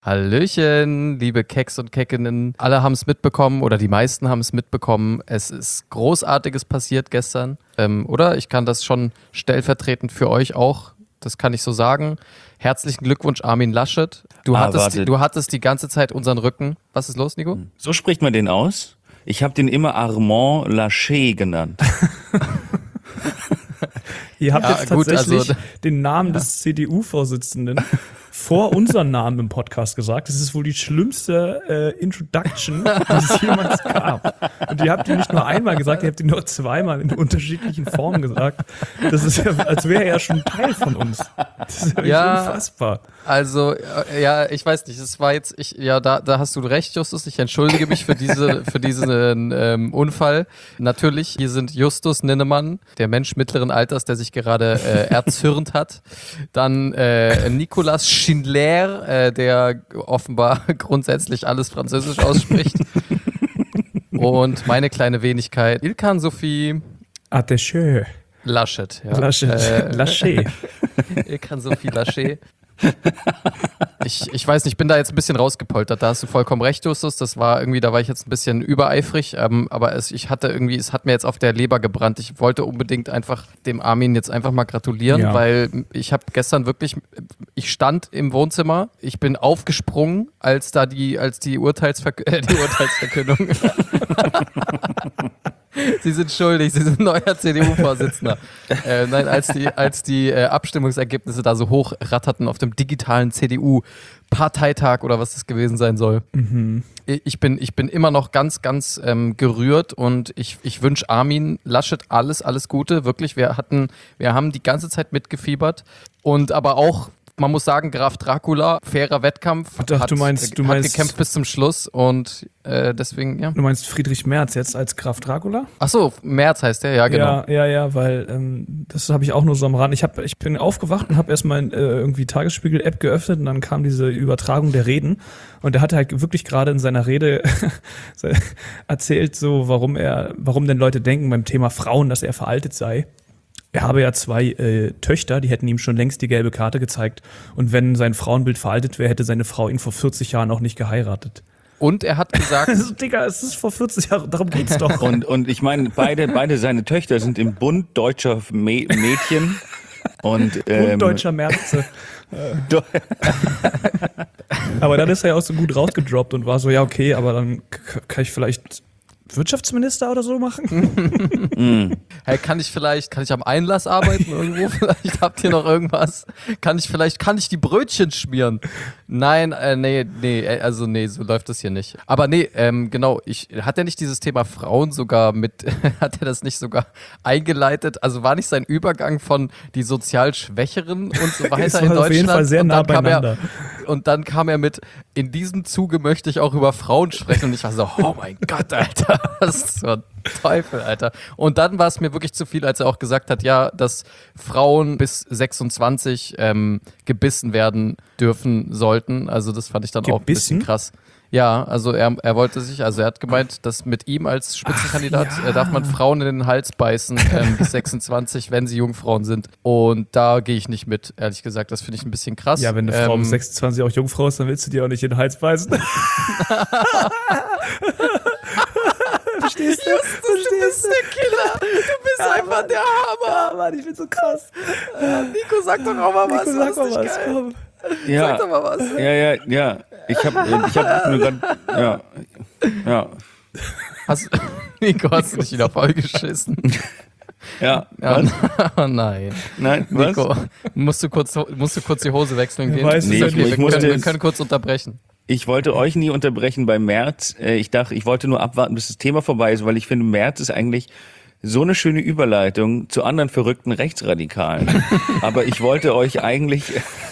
Hallöchen, liebe Keks und Keckinnen. Alle haben es mitbekommen oder die meisten haben es mitbekommen. Es ist Großartiges passiert gestern, oder? Ich kann das schon stellvertretend für euch auch, das kann ich so sagen. Herzlichen Glückwunsch, Armin Laschet. Du hattest die ganze Zeit unseren Rücken. Was ist los, Nico? So spricht man den aus? Ich habe den immer Armand Laschet genannt. Ihr habt jetzt tatsächlich den Namen des CDU-Vorsitzenden vor unseren Namen im Podcast gesagt. Das ist wohl die schlimmste Introduction, die es jemals gab. Und ihr habt die nicht nur einmal gesagt, ihr habt die noch zweimal in unterschiedlichen Formen gesagt. Das ist ja, als wäre er ja schon Teil von uns. Das ist ja unfassbar. Also, ich weiß nicht, es war jetzt, da hast du recht, Justus, ich entschuldige mich für diesen Unfall. Natürlich, hier sind Justus Ninnemann, der Mensch mittleren Alters, der sich gerade erzürnt hat. Dann Nicolas Schindler, der offenbar grundsätzlich alles Französisch ausspricht. Und meine kleine Wenigkeit, Ilkan Sophie Attaché. Laschet. Ja. Laschet. Ilkan Sophie Laschet. Ich weiß nicht, ich bin da jetzt ein bisschen rausgepoltert, da hast du vollkommen recht, Justus, da war ich jetzt ein bisschen übereifrig, aber es hat mir jetzt auf der Leber gebrannt. Ich wollte unbedingt einfach dem Armin jetzt einfach mal gratulieren, weil ich habe gestern wirklich, ich stand im Wohnzimmer, ich bin aufgesprungen, als die Urteilsverkündung Sie sind schuldig, Sie sind neuer CDU-Vorsitzender. Nein, als die Abstimmungsergebnisse da so hoch ratterten auf dem digitalen CDU-Parteitag oder was das gewesen sein soll. Mhm. Ich bin immer noch ganz, ganz gerührt und ich wünsche Armin Laschet alles Gute. Wirklich, wir haben die ganze Zeit mitgefiebert und aber auch, man muss sagen, Graf Dracula, fairer Wettkampf, hat gekämpft bis zum Schluss und deswegen, ja. Du meinst Friedrich Merz jetzt als Graf Dracula? Ach so, Merz heißt der, ja, genau. Ja, weil das habe ich auch nur so am Rand. Ich bin aufgewacht und habe erstmal irgendwie Tagesspiegel-App geöffnet und dann kam diese Übertragung der Reden und der hatte halt wirklich gerade in seiner Rede erzählt, so warum denn Leute denken beim Thema Frauen, dass er veraltet sei. Er habe ja 2 Töchter, die hätten ihm schon längst die gelbe Karte gezeigt. Und wenn sein Frauenbild veraltet wäre, hätte seine Frau ihn vor 40 Jahren auch nicht geheiratet. Und er hat gesagt... Digga, es ist vor 40 Jahren, darum geht's doch. Und ich meine, beide seine Töchter sind im Bund deutscher Mädchen. Und Bund deutscher Merze. Aber dann ist er ja auch so gut rausgedroppt und war so, ja okay, aber dann kann ich vielleicht... Wirtschaftsminister oder so machen? Hey, kann ich am Einlass arbeiten irgendwo? Vielleicht habt ihr noch irgendwas? Kann ich die Brötchen schmieren? Nein, nee, so läuft das hier nicht. Aber nee, genau, hat er nicht dieses Thema Frauen sogar hat er das nicht sogar eingeleitet? Also war nicht sein Übergang von die sozial Schwächeren und so weiter in Deutschland? Auf jeden Fall sehr nah beieinander. Und dann kam er mit, in diesem Zuge möchte ich auch über Frauen sprechen. Und ich war so, oh mein Gott, Alter, was ist so ein Teufel, Alter. Und dann war es mir wirklich zu viel, als er auch gesagt hat, ja, dass Frauen bis 26 gebissen werden dürfen sollten. Also das fand ich dann auch ein bisschen krass. Ja, also er hat gemeint, dass mit ihm als Spitzenkandidat darf man Frauen in den Hals beißen bis 26, wenn sie Jungfrauen sind. Und da gehe ich nicht mit, ehrlich gesagt. Das finde ich ein bisschen krass. Ja, wenn eine Frau bis 26 auch Jungfrau ist, dann willst du dir auch nicht in den Hals beißen. Verstehst du? Du bist der Killer. Du bist einfach der Hammer. Ja, Mann, ich bin so krass. Nico, sag doch auch mal was. Nico, sag mal was, komm. Ja, sag doch mal was. Ja. Ich hab nur gerade, ja. Nico, hast du dich wieder vollgeschissen? Ja. Oh nein. Nein, was? Nico, musst du kurz die Hose wechseln gehen? Nee, okay, wir können kurz unterbrechen. Ich wollte euch nie unterbrechen bei Merz. Ich wollte nur abwarten, bis das Thema vorbei ist, weil ich finde, Merz ist eigentlich so eine schöne Überleitung zu anderen verrückten Rechtsradikalen. Aber ich wollte euch eigentlich...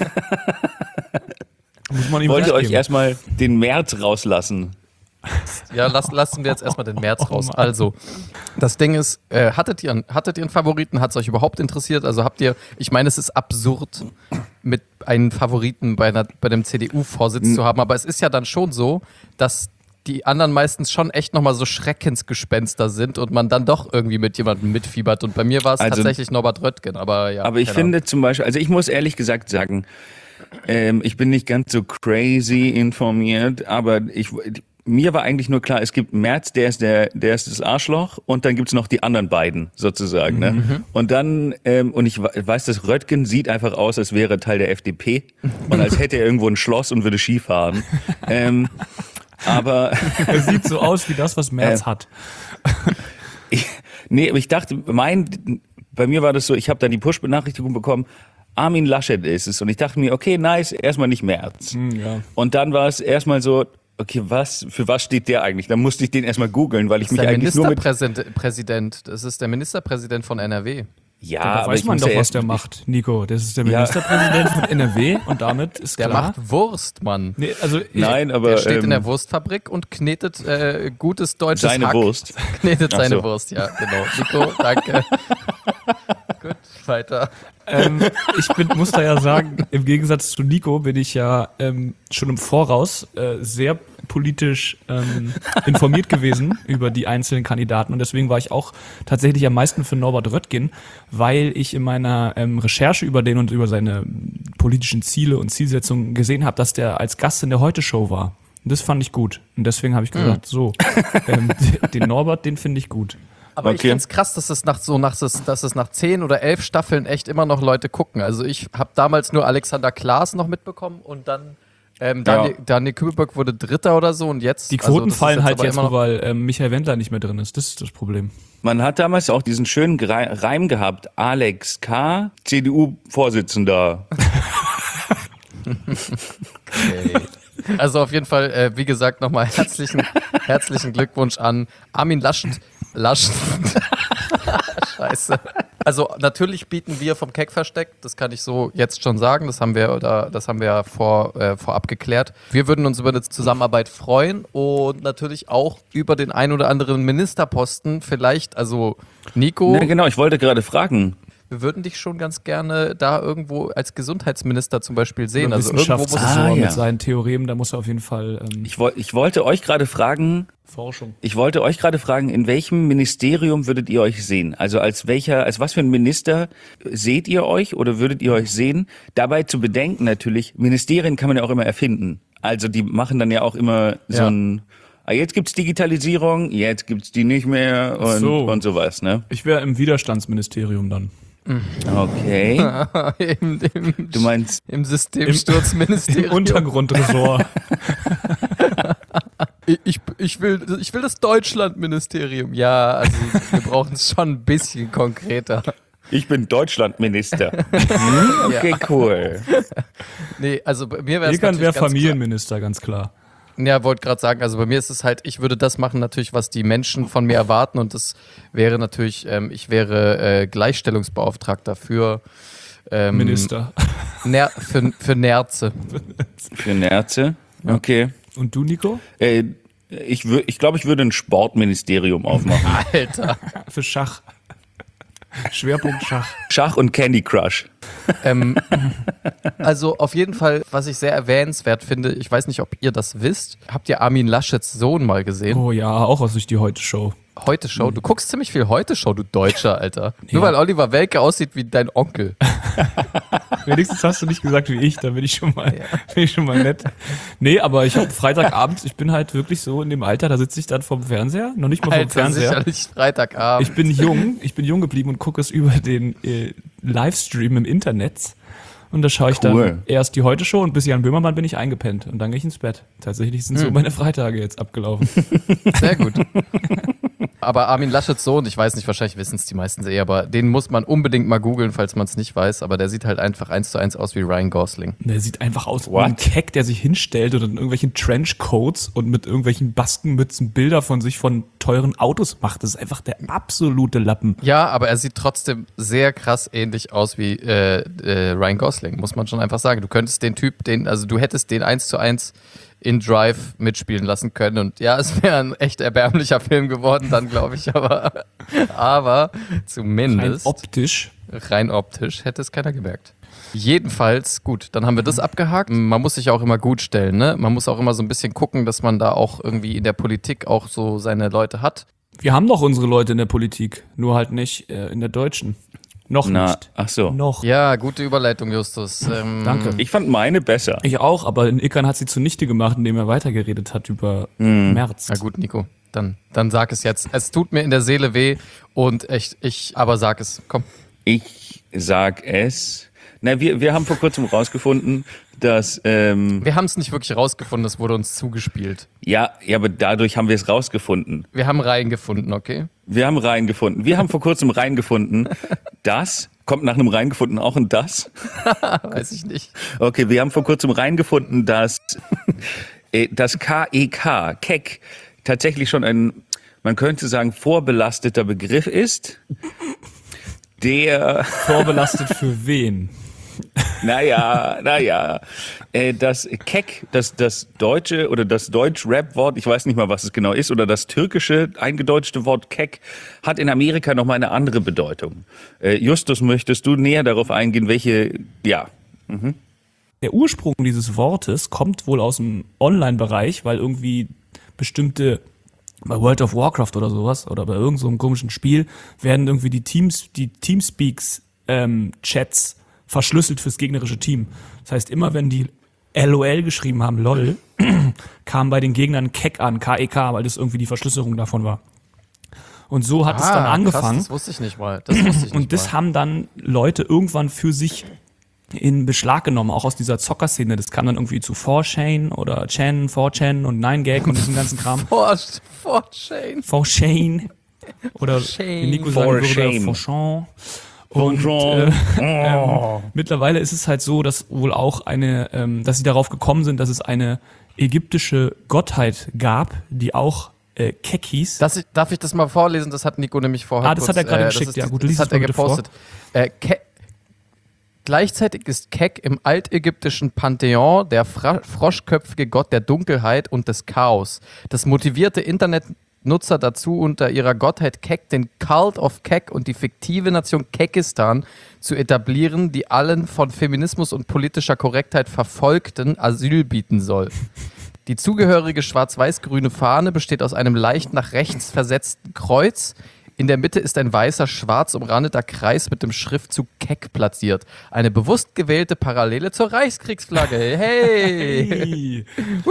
wollte euch erstmal den Merz rauslassen. Ja, lassen wir jetzt erstmal den März raus. Also, das Ding ist, hattet ihr einen Favoriten? Hat es euch überhaupt interessiert? Also ich meine, es ist absurd, mit einem Favoriten bei dem CDU-Vorsitz zu haben, aber es ist ja dann schon so, dass die anderen meistens schon echt nochmal so Schreckensgespenster sind und man dann doch irgendwie mit jemandem mitfiebert. Und bei mir war es tatsächlich Norbert Röttgen, aber ja. Aber ich finde zum Beispiel, also ich muss ehrlich gesagt sagen, Ich bin nicht ganz so crazy informiert, aber mir war eigentlich nur klar, es gibt Merz, der ist das Arschloch und dann gibt's noch die anderen beiden sozusagen. Ne? Und dann, und ich weiß, dass Röttgen sieht einfach aus, als wäre Teil der FDP und als hätte er irgendwo ein Schloss und würde Skifahren. Aber Er sieht so aus wie das, was Merz hat. aber ich dachte, bei mir war das so, ich habe dann die Push-Benachrichtigung bekommen, Armin Laschet ist es. Und ich dachte mir, okay, nice, erstmal nicht Merz. Ja. Und dann war es erstmal so, okay, für was steht der eigentlich? Dann musste ich den erstmal googeln, weil ich mich Der eigentlich nur mit... Ministerpräsident, das ist der Ministerpräsident von NRW. Ja, Da aber weiß ich man muss doch, ja was erst, der macht, Nico. Das ist der Ministerpräsident von NRW und damit ist Der klar. macht Wurst, Mann. Nee, also Nein, aber Der steht in der Wurstfabrik und knetet gutes deutsches seine Hack. Wurst. Knetet Ach seine so. Wurst, ja, genau. Nico, danke. Gut, weiter. muss da ja sagen, im Gegensatz zu Nico bin ich ja schon im Voraus sehr politisch informiert gewesen über die einzelnen Kandidaten und deswegen war ich auch tatsächlich am meisten für Norbert Röttgen, weil ich in meiner Recherche über den und über seine politischen Ziele und Zielsetzungen gesehen habe, dass der als Gast in der Heute-Show war. Und das fand ich gut. Und deswegen habe ich gesagt, den Norbert, den finde ich gut. Aber ich Okay. finde es krass, dass es nach 10 oder 11 Staffeln echt immer noch Leute gucken. Also ich habe damals nur Alexander Klaas noch mitbekommen und dann Daniel Kübelberg wurde Dritter oder so und jetzt... Die Quoten das ist fallen halt aber jetzt, immer noch- weil Michael Wendler nicht mehr drin ist. Das ist das Problem. Man hat damals auch diesen schönen Reim gehabt, Alex K., CDU-Vorsitzender. Okay. Also auf jeden Fall, wie gesagt, nochmal herzlichen Glückwunsch an Armin Laschet. Scheiße. Also natürlich bieten wir vom Keck-Versteck, das kann ich so jetzt schon sagen, das haben wir ja vorab geklärt. Wir würden uns über eine Zusammenarbeit freuen und natürlich auch über den ein oder anderen Ministerposten. Vielleicht, also Nico, Na genau, ich wollte gerade fragen. wir würden dich schon ganz gerne da irgendwo als Gesundheitsminister zum Beispiel sehen. Oder Also irgendwo muss es Wissenschaftsressort ja. mit seinen Theoremen, da muss er auf jeden Fall Ich wollte euch gerade fragen, Forschung. in welchem Ministerium würdet ihr euch sehen? Also als was für ein Minister seht ihr euch oder würdet ihr euch sehen? Dabei zu bedenken natürlich, Ministerien kann man ja auch immer erfinden. Also die machen dann ja auch immer so ein, jetzt gibt's Digitalisierung, jetzt gibt's die nicht mehr und sowas, ne? Ich wäre im Widerstandsministerium dann. Okay. Du meinst, im Systemsturzministerium. Im Untergrundressort. Ich will das Deutschlandministerium. Ja, also wir brauchen es schon ein bisschen konkreter. ich bin Deutschlandminister. Okay, cool. Nee, also bei mir wäre es Egan wäre natürlich ganz Familienminister, ganz klar. klar. Ja, wollte gerade sagen, also bei mir ist es halt, ich würde das machen natürlich, was die Menschen von mir erwarten und das wäre natürlich, ich wäre Gleichstellungsbeauftragter für Minister. für Nerze. Für Nerze. Okay. Und du, Nico? Ich glaube, ich würde ein Sportministerium aufmachen. Alter. Für Schach. Schwerpunkt Schach. Schach und Candy Crush. Also auf jeden Fall, was ich sehr erwähnenswert finde, ich weiß nicht, ob ihr das wisst, habt ihr Armin Laschets Sohn mal gesehen? Oh ja, auch aus durch die Heute-Show. Heute-Show. Du guckst ziemlich viel Heute-Show, du Deutscher, Alter. Nur weil Oliver Welke aussieht wie dein Onkel. Wenigstens hast du nicht gesagt wie ich, da bin ich schon mal nett. Nee, aber ich habe Freitagabend, ich bin halt wirklich so in dem Alter, da sitze ich dann vorm Fernseher, noch nicht mal vorm Alter, Fernseher. sicherlich Freitagabend. Ich bin jung geblieben und gucke es über den Livestream im Internet. Und da schaue ich Cool. dann erst die Heute-Show und bis Jan Böhmermann bin ich eingepennt. Und dann gehe ich ins Bett. Tatsächlich sind so meine Freitage jetzt abgelaufen. Sehr gut. Aber Armin Laschets Sohn, ich weiß nicht, wahrscheinlich wissen es die meisten eh, aber den muss man unbedingt mal googeln, falls man es nicht weiß. Aber der sieht halt einfach 1:1 aus wie Ryan Gosling. Der sieht einfach aus wie ein Keck, der sich hinstellt und in irgendwelchen Trenchcoats und mit irgendwelchen Baskenmützen Bilder von sich von teuren Autos macht. Das ist einfach der absolute Lappen. Ja, aber er sieht trotzdem sehr krass ähnlich aus wie Ryan Gosling, muss man schon einfach sagen. Du könntest den Typ, also du hättest den 1:1 in Drive mitspielen lassen können. Und ja, es wäre ein echt erbärmlicher Film geworden dann, glaube ich. Aber zumindest rein optisch hätte es keiner gemerkt. Jedenfalls, gut, dann haben wir das abgehakt. Man muss sich auch immer gut stellen, ne? Man muss auch immer so ein bisschen gucken, dass man da auch irgendwie in der Politik auch so seine Leute hat. Wir haben doch unsere Leute in der Politik, nur halt nicht in der deutschen. Noch nicht. Ach so. Noch. Ja, gute Überleitung, Justus. Danke. Ich fand meine besser. Ich auch, aber Ilkan hat sie zunichte gemacht, indem er weitergeredet hat über März. Na gut, Nico, dann sag es jetzt. Es tut mir in der Seele weh und aber sag es. Komm. Ich sag es. Na, wir haben vor kurzem rausgefunden, dass Wir haben es nicht wirklich rausgefunden, es wurde uns zugespielt. ja, aber dadurch haben wir es rausgefunden. Wir haben Reihen gefunden, okay? Wir haben reingefunden. Wir haben vor kurzem reingefunden, das kommt nach einem reingefunden auch ein das. Weiß ich nicht. Okay, wir haben vor kurzem reingefunden, dass das KEK, Keck, tatsächlich schon ein, man könnte sagen, vorbelasteter Begriff ist, der, Vorbelastet für wen? naja, das Keck, das deutsche oder das Deutsch-Rap-Wort, ich weiß nicht mal, was es genau ist, oder das türkische eingedeutschte Wort Keck, hat in Amerika nochmal eine andere Bedeutung. Justus, möchtest du näher darauf eingehen, welche, ja. Der Ursprung dieses Wortes kommt wohl aus dem Online-Bereich, weil irgendwie bestimmte, bei World of Warcraft oder sowas, oder bei irgend so einem komischen Spiel, werden irgendwie die Teamspeaks Chats verschlüsselt fürs gegnerische Team. Das heißt, immer wenn die LOL geschrieben haben, LOL, kam bei den Gegnern Keck an, KEK, weil das irgendwie die Verschlüsselung davon war. Und so hat es dann angefangen. Krass, das wusste ich nicht mal. Das wusste ich nicht Und das mal. haben dann Leute irgendwann für sich in Beschlag genommen, auch aus dieser Zockerszene. Das kam dann irgendwie zu 4chan oder 4chan und 9gag und diesem ganzen Kram. 4chan. 4chan oder wie Nico sagen würde, 4chan. Und mittlerweile ist es halt so, dass wohl auch dass sie darauf gekommen sind, dass es eine ägyptische Gottheit gab, die auch Keck hieß. Darf ich das mal vorlesen? Das hat Nico nämlich vorher Das hat er gerade geschickt, ja gut, lies das es hat er mal bitte vor. gepostet. Gleichzeitig ist Keck im altägyptischen Pantheon der froschköpfige Gott der Dunkelheit und des Chaos. Das motivierte Internetnutzer dazu, unter ihrer Gottheit Keck den Cult of Keck und die fiktive Nation Keckistan zu etablieren, die allen von Feminismus und politischer Korrektheit Verfolgten Asyl bieten soll. Die zugehörige schwarz-weiß-grüne Fahne besteht aus einem leicht nach rechts versetzten Kreuz. In der Mitte ist ein weißer, schwarz umrandeter Kreis mit dem Schriftzug Keck platziert. Eine bewusst gewählte Parallele zur Reichskriegsflagge. Hey!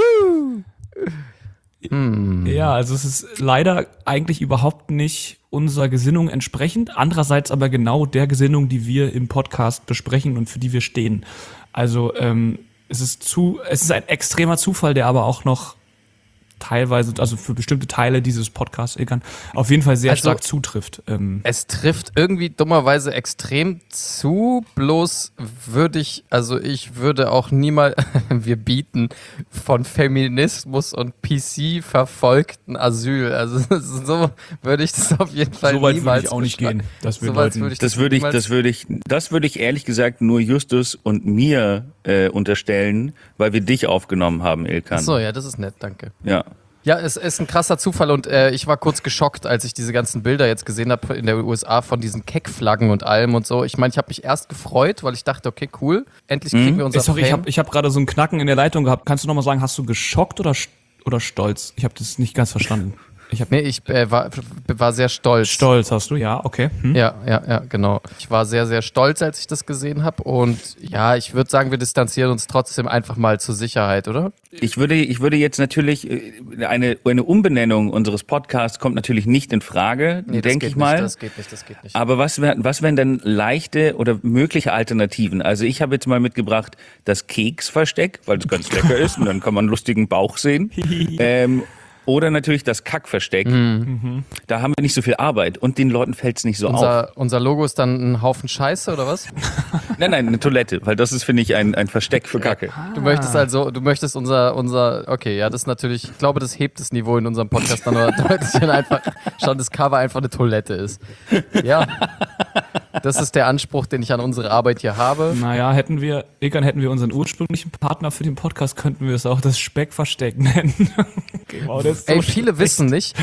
Ja, also es ist leider eigentlich überhaupt nicht unserer Gesinnung entsprechend, andererseits aber genau der Gesinnung, die wir im Podcast besprechen und für die wir stehen. Also es ist ein extremer Zufall, der aber auch noch teilweise, also für bestimmte Teile dieses Podcasts, Ilkan, auf jeden Fall sehr stark zutrifft. Es trifft irgendwie dummerweise extrem zu, bloß ich würde auch niemals, wir bieten von Feminismus und PC verfolgten Asyl. Also so würde ich das auf jeden Fall So weit niemals würde ich auch nicht gehen. Das so weit würde ich Das würde ich ehrlich gesagt nur Justus und mir unterstellen, weil wir dich aufgenommen haben, Ilkan. So, ja, das ist nett, danke. Ja. Ja, es ist ein krasser Zufall und ich war kurz geschockt, als ich diese ganzen Bilder jetzt gesehen habe in der USA von diesen Keck-Flaggen und allem und so. Ich meine, ich habe mich erst gefreut, weil ich dachte, okay, cool, endlich kriegen wir unser Sorry, Fame. ich hab gerade so einen Knacken in der Leitung gehabt. Kannst du nochmal sagen, hast du geschockt oder stolz? Ich habe das nicht ganz verstanden. Ich war sehr stolz. Stolz hast du, ja, okay. Ja, genau. Ich war sehr, sehr stolz, als ich das gesehen habe. Und ja, ich würde sagen, wir distanzieren uns trotzdem einfach mal zur Sicherheit, oder? Ich würde jetzt natürlich, eine Umbenennung unseres Podcasts kommt natürlich nicht in Frage, denke ich mal. Das geht nicht. Aber was wären denn leichte oder mögliche Alternativen? Also ich habe jetzt mal mitgebracht das Keksversteck, weil es ganz lecker ist und dann kann man einen lustigen Bauch sehen. Oder natürlich das Kackversteck. Da haben wir nicht so viel Arbeit und den Leuten fällt es nicht so auf. Unser Logo ist dann ein Haufen Scheiße, oder was? Nein, eine Toilette, weil das ist, finde ich, ein Versteck für Kacke. Du möchtest unser, okay, ja, das ist natürlich, ich glaube, das hebt das Niveau in unserem Podcast dann nur deutlich, wenn einfach schon das Cover einfach eine Toilette ist. Ja, das ist der Anspruch, den ich an unsere Arbeit hier habe. Naja, hätten wir unseren ursprünglichen Partner für den Podcast, könnten wir es auch das Speckversteck nennen. Wow, das ist so viele wissen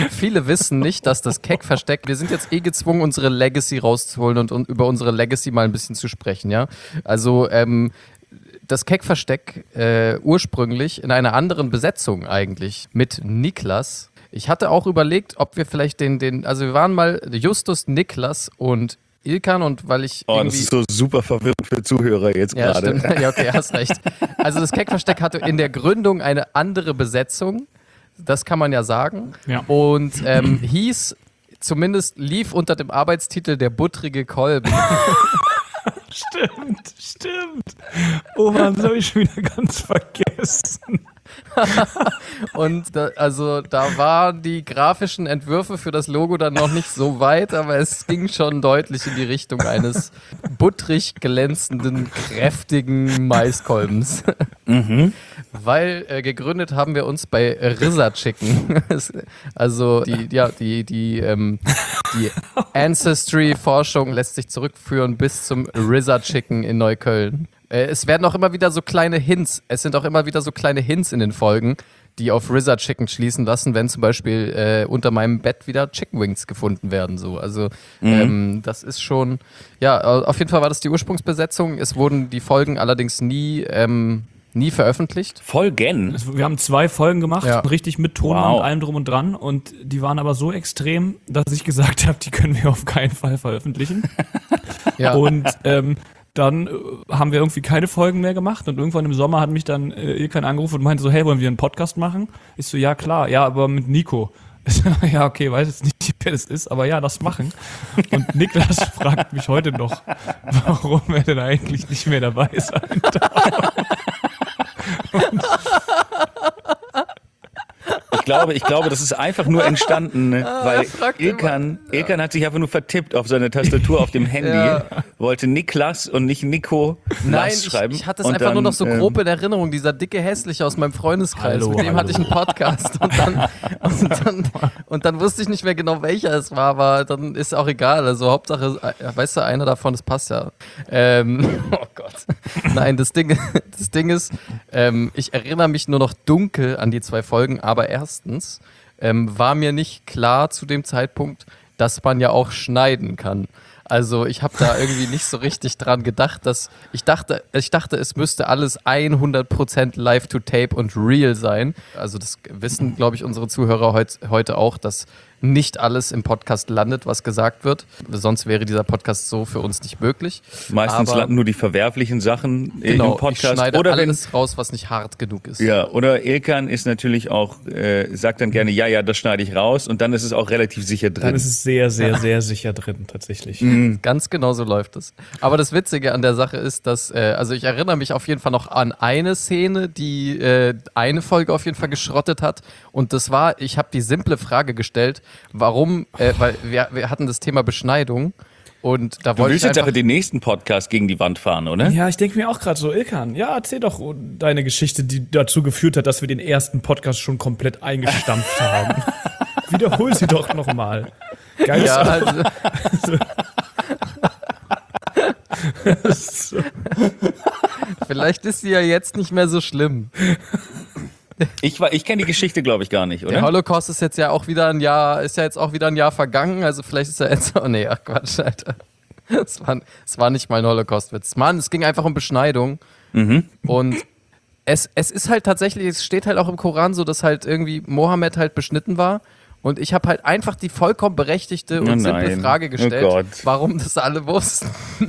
nicht, dass das Keck-Versteck, wir sind jetzt gezwungen, unsere Legacy rauszuholen und über unsere Legacy mal ein bisschen zu sprechen, ja. Also, das Keck-Versteck ursprünglich in einer anderen Besetzung eigentlich mit Niklas. Ich hatte auch überlegt, ob wir vielleicht also wir waren mal Justus, Niklas und Ilkan und weil ich Oh, das ist so super verwirrend für Zuhörer jetzt ja, gerade. stimmt. Ja, okay, hast recht. Also das Keckversteck hatte in der Gründung eine andere Besetzung, das kann man ja sagen. Ja. Und lief unter dem Arbeitstitel Der buttrige Kolben. Stimmt. Oh Mann, das habe ich schon wieder ganz vergessen. Und da waren die grafischen Entwürfe für das Logo dann noch nicht so weit, aber es ging schon deutlich in die Richtung eines buttrig glänzenden, kräftigen Maiskolbens. Weil gegründet haben wir uns bei RZA Chicken. Also die Ancestry-Forschung lässt sich zurückführen bis zum RZA Chicken in Neukölln. Es werden auch immer wieder so kleine Hints, in den Folgen, die auf RZA Chicken schließen lassen, wenn zum Beispiel unter meinem Bett wieder Chicken Wings gefunden werden. So. Also das ist schon, ja, auf jeden Fall war das die Ursprungsbesetzung. Es wurden die Folgen allerdings nie veröffentlicht. Folgen? Wir haben 2 Folgen gemacht, Ja. richtig mit Ton und allem drum und dran. Und die waren aber so extrem, dass ich gesagt habe, die können wir auf keinen Fall veröffentlichen. Ja. Und dann haben wir irgendwie keine Folgen mehr gemacht und irgendwann im Sommer hat mich dann Ilkan angerufen und meinte so, hey, wollen wir einen Podcast machen? Ich so, ja klar, ja, aber mit Nico. Ich so, ja, okay, weiß jetzt nicht, wer das ist, aber ja, das machen. Und Niklas fragt mich heute noch, warum er denn eigentlich nicht mehr dabei sein darf. Ich glaube, das ist einfach nur entstanden, weil fragt Ilkan hat sich einfach nur vertippt auf seine Tastatur auf dem Handy, Ja. wollte Niklas und nicht Nico Nein, schreiben. ich hatte es und einfach dann, nur noch so grob in Erinnerung, dieser dicke Hässliche aus meinem Freundeskreis, Hallo, mit dem hallo. hatte ich einen Podcast und dann wusste ich nicht mehr genau, welcher es war, aber dann ist auch egal, also Hauptsache, weißt du, einer davon, das passt ja. Oh Gott. Nein, das Ding ist, ich erinnere mich nur noch dunkel an die 2 Folgen, aber erstens war mir nicht klar zu dem Zeitpunkt, dass man ja auch schneiden kann. Also ich habe da irgendwie nicht so richtig dran gedacht, dass ich dachte, es müsste alles 100% live to tape und real sein. Also das wissen, glaube ich, unsere Zuhörer heute auch, dass nicht alles im Podcast landet, was gesagt wird. Sonst wäre dieser Podcast so für uns nicht möglich. Meistens Aber landen nur die verwerflichen Sachen genau, im Podcast. ich schneide Oder alles raus, was nicht hart genug ist. ja, oder Ilkan ist natürlich auch, sagt dann gerne, ja, das schneide ich raus und dann ist es auch relativ sicher drin. Dann ist es sehr, sehr, sehr sicher drin, tatsächlich. Ganz genau so läuft es. Aber das Witzige an der Sache ist, dass, also ich erinnere mich auf jeden Fall noch an eine Szene, die eine Folge auf jeden Fall geschrottet hat. Und das war, ich habe die simple Frage gestellt, warum, weil wir hatten das Thema Beschneidung und da Du wollte ich willst jetzt einfach... aber den nächsten Podcast gegen die Wand fahren, oder? Ja, ich denke mir auch gerade so, Ilkan, ja, erzähl doch deine Geschichte, die dazu geführt hat, dass wir den ersten Podcast schon komplett eingestampft haben. Wiederhol sie doch nochmal. Geil. Ja, also, vielleicht ist sie ja jetzt nicht mehr so schlimm. Ich kenne die Geschichte, glaube ich, gar nicht, Der oder? Holocaust ist jetzt ja auch wieder ein Jahr, vergangen, also vielleicht ist er jetzt, oh nee, ach Quatsch, Alter. Es war nicht mal ein Holocaust-Witz. Mann, es ging einfach um Beschneidung. Und es ist halt tatsächlich, es steht halt auch im Koran so, dass halt irgendwie Mohammed halt beschnitten war. Und ich habe halt einfach die vollkommen berechtigte und simple nein. Frage Oh gestellt, Gott. warum das alle wussten.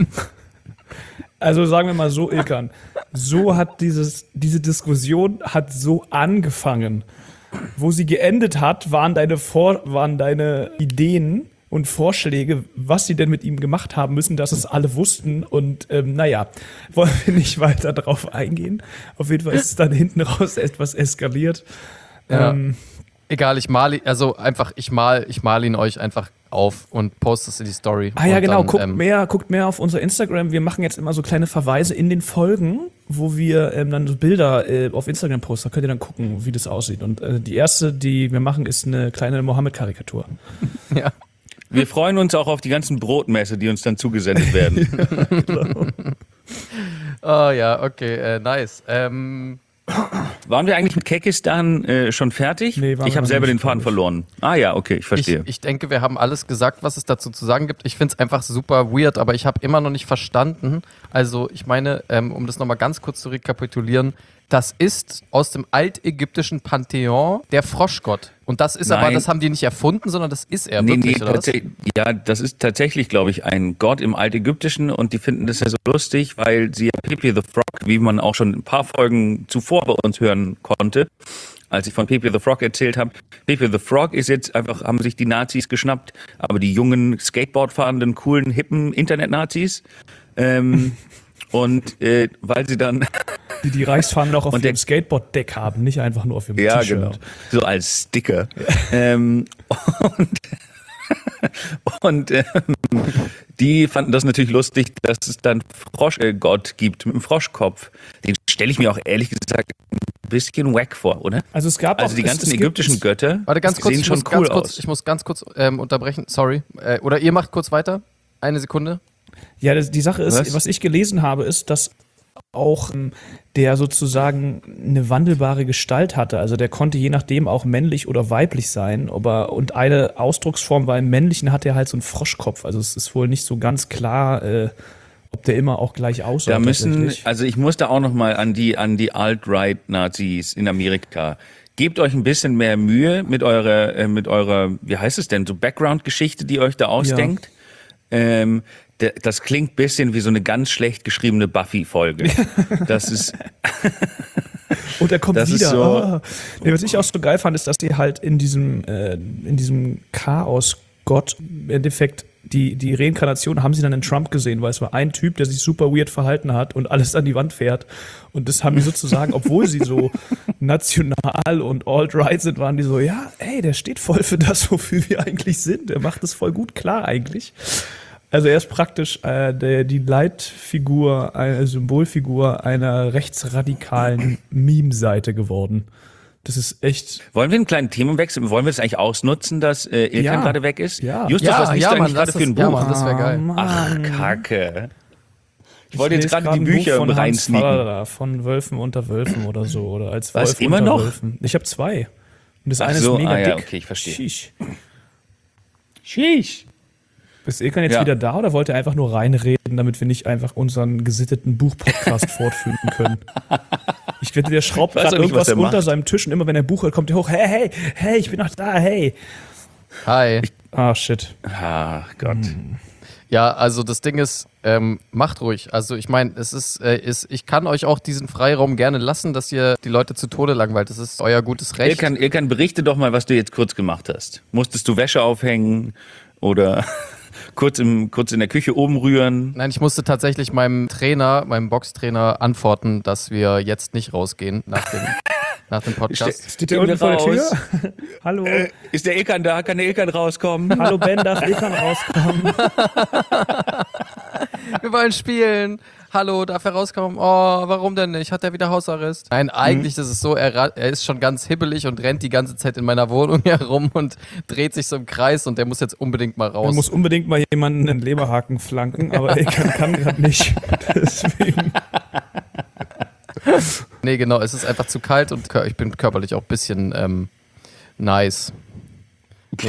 Also sagen wir mal so, Ilkan, so hat diese Diskussion hat so angefangen. Wo sie geendet hat, waren deine Ideen und Vorschläge, was sie denn mit ihm gemacht haben müssen, dass es alle wussten. Und naja, wollen wir nicht weiter drauf eingehen. Auf jeden Fall ist es dann hinten raus etwas eskaliert. Ja. Egal, ich mal ihn euch einfach auf und poste es in die Story. Ah ja, und genau. dann, Guckt mehr auf unser Instagram. Wir machen jetzt immer so kleine Verweise in den Folgen, wo wir dann so Bilder auf Instagram posten. Da könnt ihr dann gucken, wie das aussieht. Und die erste, die wir machen, ist eine kleine Mohammed-Karikatur. Ja. Wir freuen uns auch auf die ganzen Brotmesse, die uns dann zugesendet werden. Oh ja, okay, nice. Waren wir eigentlich mit Kekistan schon fertig? Nee, waren wir Ich habe noch selber nicht, den Faden glaub ich. verloren. Ah ja, okay, ich verstehe. Ich denke, wir haben alles gesagt, was es dazu zu sagen gibt. Ich finde es einfach super weird, aber ich habe immer noch nicht verstanden. Also ich meine, um das nochmal ganz kurz zu rekapitulieren, das ist aus dem altägyptischen Pantheon der Froschgott. Und das ist aber, das haben die nicht erfunden, sondern das ist er wirklich, oder was? Ja, das ist tatsächlich, glaube ich, ein Gott im Altägyptischen und die finden das ja so lustig, weil sie ja Pepe the Frog, wie man auch schon ein paar Folgen zuvor bei uns hören konnte, als ich von Pepe the Frog erzählt habe. Pepe the Frog ist jetzt einfach, haben sich die Nazis geschnappt, aber die jungen, Skateboard fahrenden, coolen, hippen Internet-Nazis. Und weil sie dann... Die Reichsfahnen auch auf dem Skateboard-Deck haben, nicht einfach nur auf ihrem T-Shirt. Ja, genau. So als Sticker. Die fanden das natürlich lustig, dass es dann Froschgott gibt mit einem Froschkopf. Den stelle ich mir auch ehrlich gesagt ein bisschen wack vor, oder? Also es gab also die ganzen ägyptischen Götter sehen schon cool aus. Ich muss ganz kurz unterbrechen, sorry. Oder ihr macht kurz weiter. Eine Sekunde. Ja, die Sache ist, was ich gelesen habe, ist, dass auch der sozusagen eine wandelbare Gestalt hatte. Also der konnte je nachdem auch männlich oder weiblich sein. Und eine Ausdrucksform war im Männlichen hatte er halt so einen Froschkopf. Also es ist wohl nicht so ganz klar, ob der immer auch gleich aussah. Also ich muss da auch nochmal an die Alt-Right-Nazis in Amerika. Gebt euch ein bisschen mehr Mühe mit eurer, wie heißt es denn, so Background-Geschichte, die ihr euch da ausdenkt. Ja. Das klingt ein bisschen wie so eine ganz schlecht geschriebene Buffy-Folge. Das ist... Und er kommt das wieder. So was ich auch so geil fand, ist, dass die halt in diesem Chaos-Gott im Endeffekt die Reinkarnation haben sie dann in Trump gesehen, weil es war ein Typ, der sich super weird verhalten hat und alles an die Wand fährt. Und das haben die sozusagen, obwohl sie so national und alt-right sind, waren die so, ja, ey, der steht voll für das, wofür wir eigentlich sind. Der macht das voll gut klar eigentlich. Also er ist praktisch die Leitfigur, eine Symbolfigur einer rechtsradikalen Meme-Seite geworden. Das ist echt... Wollen wir einen kleinen Themenwechsel? Wollen wir das eigentlich ausnutzen, dass Ilkan gerade weg ist? Ja. Justus, was liest du eigentlich gerade für ein Buch? Ja, Mann, das wäre geil. Ach, Kacke. Ich wollte jetzt gerade die Bücher reinsneaken. Von Wölfen unter Wölfen oder so. Oder als Was, Wolf immer unter noch? Wölfen. Ich habe 2. Und das eine ist mega dick. Ja, okay, ich verstehe. Sheesh. Ist Ilkan jetzt wieder da oder wollte er einfach nur reinreden, damit wir nicht einfach unseren gesitteten Buch-Podcast fortführen können? Ich wette, der schraubt gerade irgendwas unter seinem Tisch und immer wenn er Buch hört, kommt er hoch. Hey, ich bin noch da, hey. Hi. Shit. Ah, Gott. Ja, also das Ding ist, macht ruhig. Also ich meine, ich kann euch auch diesen Freiraum gerne lassen, dass ihr die Leute zu Tode langweilt. Das ist euer gutes Recht. Ilkan, berichte doch mal, was du jetzt kurz gemacht hast. Musstest du Wäsche aufhängen oder... kurz in der Küche oben rühren. Nein, ich musste tatsächlich meinem Boxtrainer antworten, dass wir jetzt nicht rausgehen nach dem Podcast. Steht der unten vor der Tür? Hallo. Ist der Ilkan da? Kann der Ilkan rauskommen? Hallo Ben, darf Ilkan rauskommen? Wir wollen spielen. Hallo, darf er rauskommen? Oh, warum denn nicht? Hat er wieder Hausarrest? Nein, eigentlich ist es so, er ist schon ganz hibbelig und rennt die ganze Zeit in meiner Wohnung herum und dreht sich so im Kreis und der muss jetzt unbedingt mal raus. Er muss unbedingt mal jemanden einen Leberhaken flanken, aber er kann gerade nicht. Deswegen. Nee, genau, es ist einfach zu kalt und ich bin körperlich auch ein bisschen nice. Nee.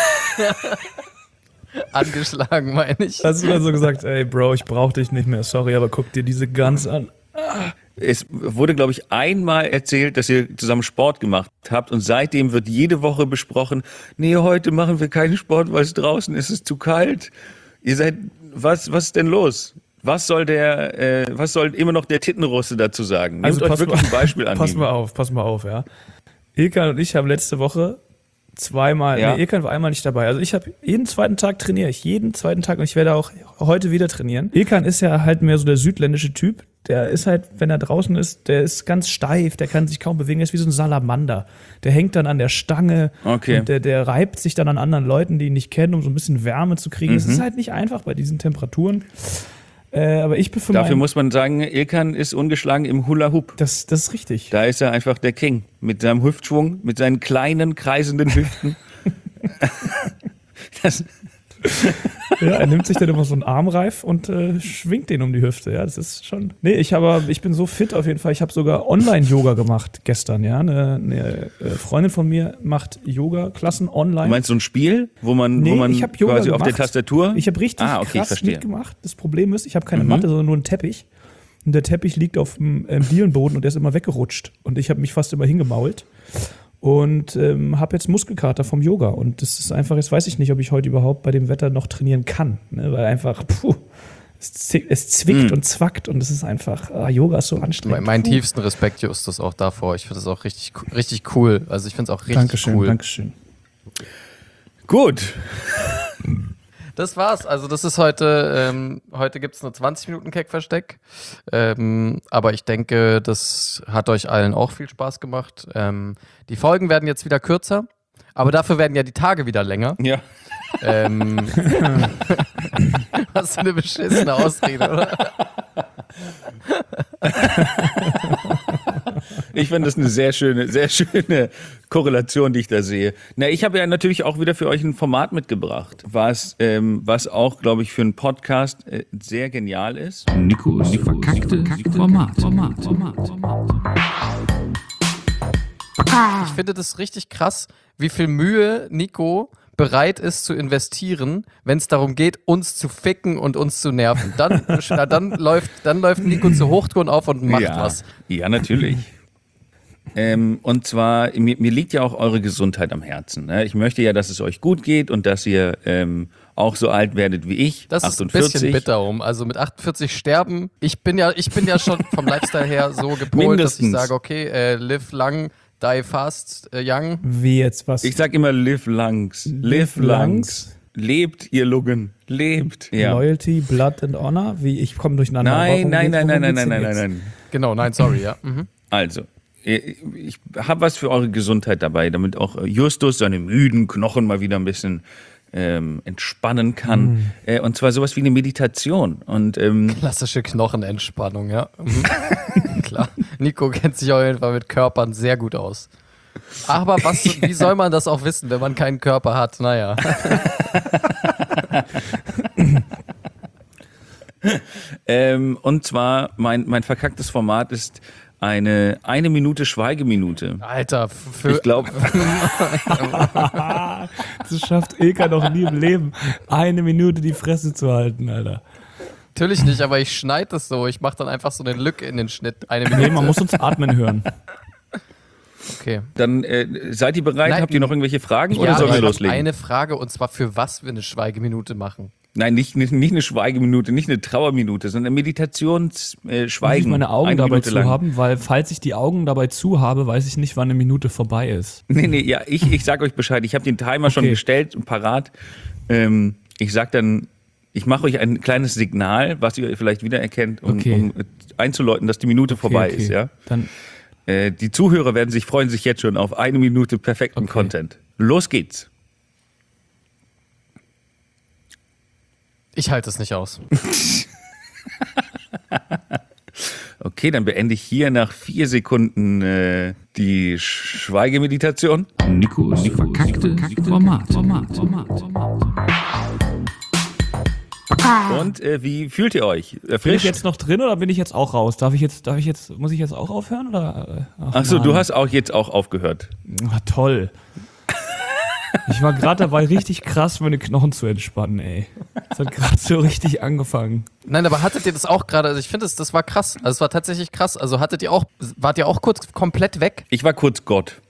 Angeschlagen, meine ich. Hast du dann so gesagt, ey Bro, ich brauch dich nicht mehr, sorry, aber guck dir diese Guns an. Es wurde, glaube ich, einmal erzählt, dass ihr zusammen Sport gemacht habt und seitdem wird jede Woche besprochen, nee, heute machen wir keinen Sport, weil es draußen ist, es ist zu kalt. Ihr seid, was ist denn los? Was soll immer noch der Tittenrusse dazu sagen? Nehmt Also euch wirklich ein Beispiel an. Pass mal auf, ja. Ilkan und ich haben letzte Woche Ilkan war einmal nicht dabei. Also ich habe jeden zweiten Tag und ich werde auch heute wieder trainieren. Ilkan ist ja halt mehr so der südländische Typ. Der ist halt, wenn er draußen ist, der ist ganz steif, der kann sich kaum bewegen, der ist wie so ein Salamander. Der hängt dann an der Stange und der reibt sich dann an anderen Leuten, die ihn nicht kennen, um so ein bisschen Wärme zu kriegen. Es ist halt nicht einfach bei diesen Temperaturen. Aber ich bin Dafür muss man sagen, Ilkan ist ungeschlagen im Hula-Hoop. Das ist richtig. Da ist er einfach der King. Mit seinem Hüftschwung, mit seinen kleinen, kreisenden Hüften. Ja, er nimmt sich dann immer so einen Armreif und schwingt den um die Hüfte. Ja, das ist schon. Nee, ich bin so fit auf jeden Fall. Ich habe sogar Online-Yoga gemacht gestern. Ja, eine Freundin von mir macht Yoga-Klassen online. Du meinst so ein Spiel, wo man ich hab Yoga quasi gemacht. auf der Tastatur? Ich habe richtig krass mitgemacht. Das Problem ist, ich habe keine Matte, sondern nur einen Teppich. Und der Teppich liegt auf dem Dielenboden und der ist immer weggerutscht. Und ich habe mich fast immer hingemault. Und habe jetzt Muskelkater vom Yoga. Und das ist einfach, jetzt weiß ich nicht, ob ich heute überhaupt bei dem Wetter noch trainieren kann. Ne? Weil einfach, es zwickt und zwackt und es ist einfach, Yoga ist so anstrengend. Mein tiefsten Respekt, Justus, auch davor. Ich finde das auch richtig, richtig cool. Also ich finde es auch richtig cool. Dankeschön. Gut. Das war's. Also das ist heute gibt es nur 20 Minuten Keck-Versteck. Aber ich denke, das hat euch allen auch viel Spaß gemacht. Die Folgen werden jetzt wieder kürzer, aber dafür werden ja die Tage wieder länger. Ja. Was für eine beschissene Ausrede, oder? Ich finde das eine sehr schöne Korrelation, die ich da sehe. Na, ich habe ja natürlich auch wieder für euch ein Format mitgebracht, was auch, glaube ich, für einen Podcast sehr genial ist. Nikos verkackte Format. Ich finde das richtig krass, wie viel Mühe Nico bereit ist zu investieren, wenn es darum geht, uns zu ficken und uns zu nerven. Dann läuft Nico zu Hochtouren auf und macht was. Ja, natürlich. Und zwar, mir liegt ja auch eure Gesundheit am Herzen. Ne? Ich möchte ja, dass es euch gut geht und dass ihr auch so alt werdet wie ich. Das 48. ist ein bisschen bitter also mit 48 sterben. Ich bin ja schon vom Lifestyle her so gepolt, dass ich sage, okay, live lang, die fast, young. Wie jetzt was? Ich sag immer live langs. Live langs. Lebt, ihr Luggen. Lebt. Ja. Loyalty, Blood and Honor? Wie, ich komme durcheinander. Nein. Genau, nein, sorry, ja. Mhm. Also, ich habe was für eure Gesundheit dabei, damit auch Justus seine müden Knochen mal wieder ein bisschen entspannen kann. Und zwar sowas wie eine Meditation. Und klassische Knochenentspannung, ja. Mhm. Klar. Nico kennt sich auf jeden Fall mit Körpern sehr gut aus. Aber wie soll man das auch wissen, wenn man keinen Körper hat? Naja. Und zwar, mein verkacktes Format ist eine Minute Schweigeminute. Alter, ich glaube. Das schafft Ilka noch nie im Leben, 1 Minute die Fresse zu halten, Alter. Natürlich nicht, aber ich schneide das so. Ich mache dann einfach so eine Lücke in den Schnitt. 1 Minute. Nee, man muss uns atmen hören. Okay. Dann seid ihr bereit? Habt ihr noch irgendwelche Fragen oder sollen wir loslegen? Eine Frage, und zwar für was wir eine Schweigeminute machen. Nein, nicht eine Schweigeminute, nicht eine Trauerminute, sondern eine Meditationsschweigen. Muss ich meine Augen dabei zu haben, weil falls ich die Augen dabei zu habe, weiß ich nicht, wann eine Minute vorbei ist. Nee, ja, ich sag euch Bescheid. Ich habe den Timer schon gestellt und parat. Ich sag dann, ich mache euch ein kleines Signal, was ihr vielleicht wiedererkennt, um einzuläuten, dass die Minute vorbei ist. Ja? Dann die Zuhörer freuen sich jetzt schon auf 1 Minute perfekten Content. Los geht's. Ich halte es nicht aus. Okay, dann beende ich hier nach 4 Sekunden die Schweigemeditation. Nikos verkackte Format. Und wie fühlt ihr euch? Bin ich jetzt noch drin oder bin ich jetzt auch raus? Muss ich jetzt auch aufhören? Oder? Achso, du hast auch jetzt auch aufgehört. Ach, toll. Ich war gerade dabei, richtig krass meine Knochen zu entspannen, ey. Das hat gerade so richtig angefangen. Nein, aber hattet ihr das auch gerade? Also ich finde, das war krass. Also es war tatsächlich krass. Also wart ihr auch kurz komplett weg? Ich war kurz Gott.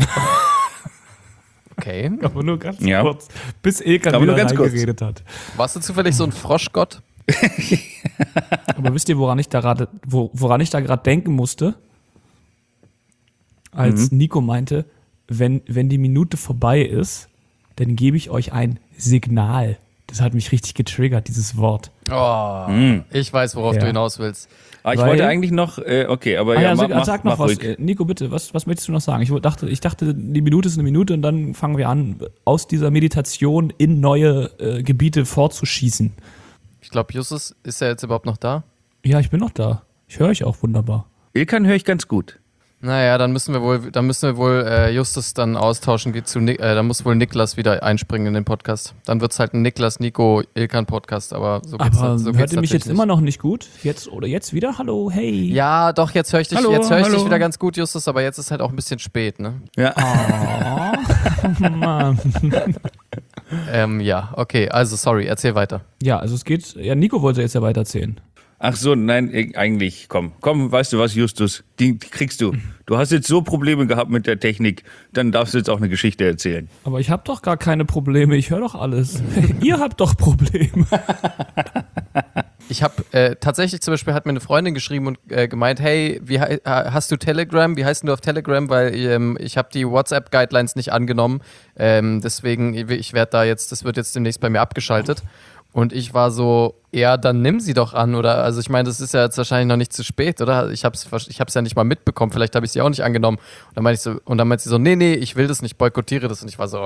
Okay. Aber nur ganz kurz, bis Ilka wieder reingeredet hat. Warst du zufällig so ein Froschgott? Aber wisst ihr, woran ich da gerade denken musste? Als Nico meinte, wenn die Minute vorbei ist, dann gebe ich euch ein Signal. Das hat mich richtig getriggert, dieses Wort. Oh, ich weiß, worauf du hinaus willst. Ich wollte eigentlich noch, sag noch was. Nico, bitte, was möchtest du noch sagen? Ich dachte, die Minute ist eine Minute und dann fangen wir an, aus dieser Meditation in neue Gebiete vorzuschießen. Ich glaube, Justus, ist er jetzt überhaupt noch da? Ja, ich bin noch da. Ich höre euch auch wunderbar. Ilkan höre ich ganz gut. Naja, dann müssen wir wohl Justus dann austauschen, dann muss wohl Niklas wieder einspringen in den Podcast. Dann wird es halt ein Niklas-Nico-Ilkan-Podcast, aber so geht's aber so hört ihr mich jetzt immer noch nicht gut? Jetzt wieder? Hallo, hey. Ja, doch, jetzt höre ich dich wieder ganz gut, Justus, aber jetzt ist halt auch ein bisschen spät, ne? Ja. Oh, Mann. Ja, okay, also sorry, erzähl weiter. Ja, also Nico wollte jetzt ja weitererzählen. Ach so, nein, eigentlich, komm, weißt du was, Justus, die kriegst du. Du hast jetzt so Probleme gehabt mit der Technik, dann darfst du jetzt auch eine Geschichte erzählen. Aber ich habe doch gar keine Probleme, ich höre doch alles. Ihr habt doch Probleme. Ich habe tatsächlich zum Beispiel hat mir eine Freundin geschrieben und gemeint, hey, hast du Telegram? Wie heißt denn du auf Telegram? Weil ich habe die WhatsApp-Guidelines nicht angenommen. Deswegen, ich werde das wird jetzt demnächst bei mir abgeschaltet. Und ich war so, ja, dann nimm sie doch an, oder? Also ich meine, das ist ja jetzt wahrscheinlich noch nicht zu spät, oder? Ich hab's ja nicht mal mitbekommen, vielleicht habe ich sie auch nicht angenommen. Und dann meinte sie so, nee, ich will das nicht, boykottiere das. Und ich war so,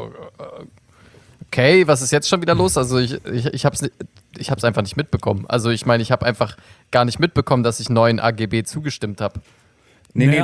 okay, was ist jetzt schon wieder los? Also ich hab's einfach nicht mitbekommen. Also ich meine, ich habe einfach gar nicht mitbekommen, dass ich neuen AGB zugestimmt habe. Nee,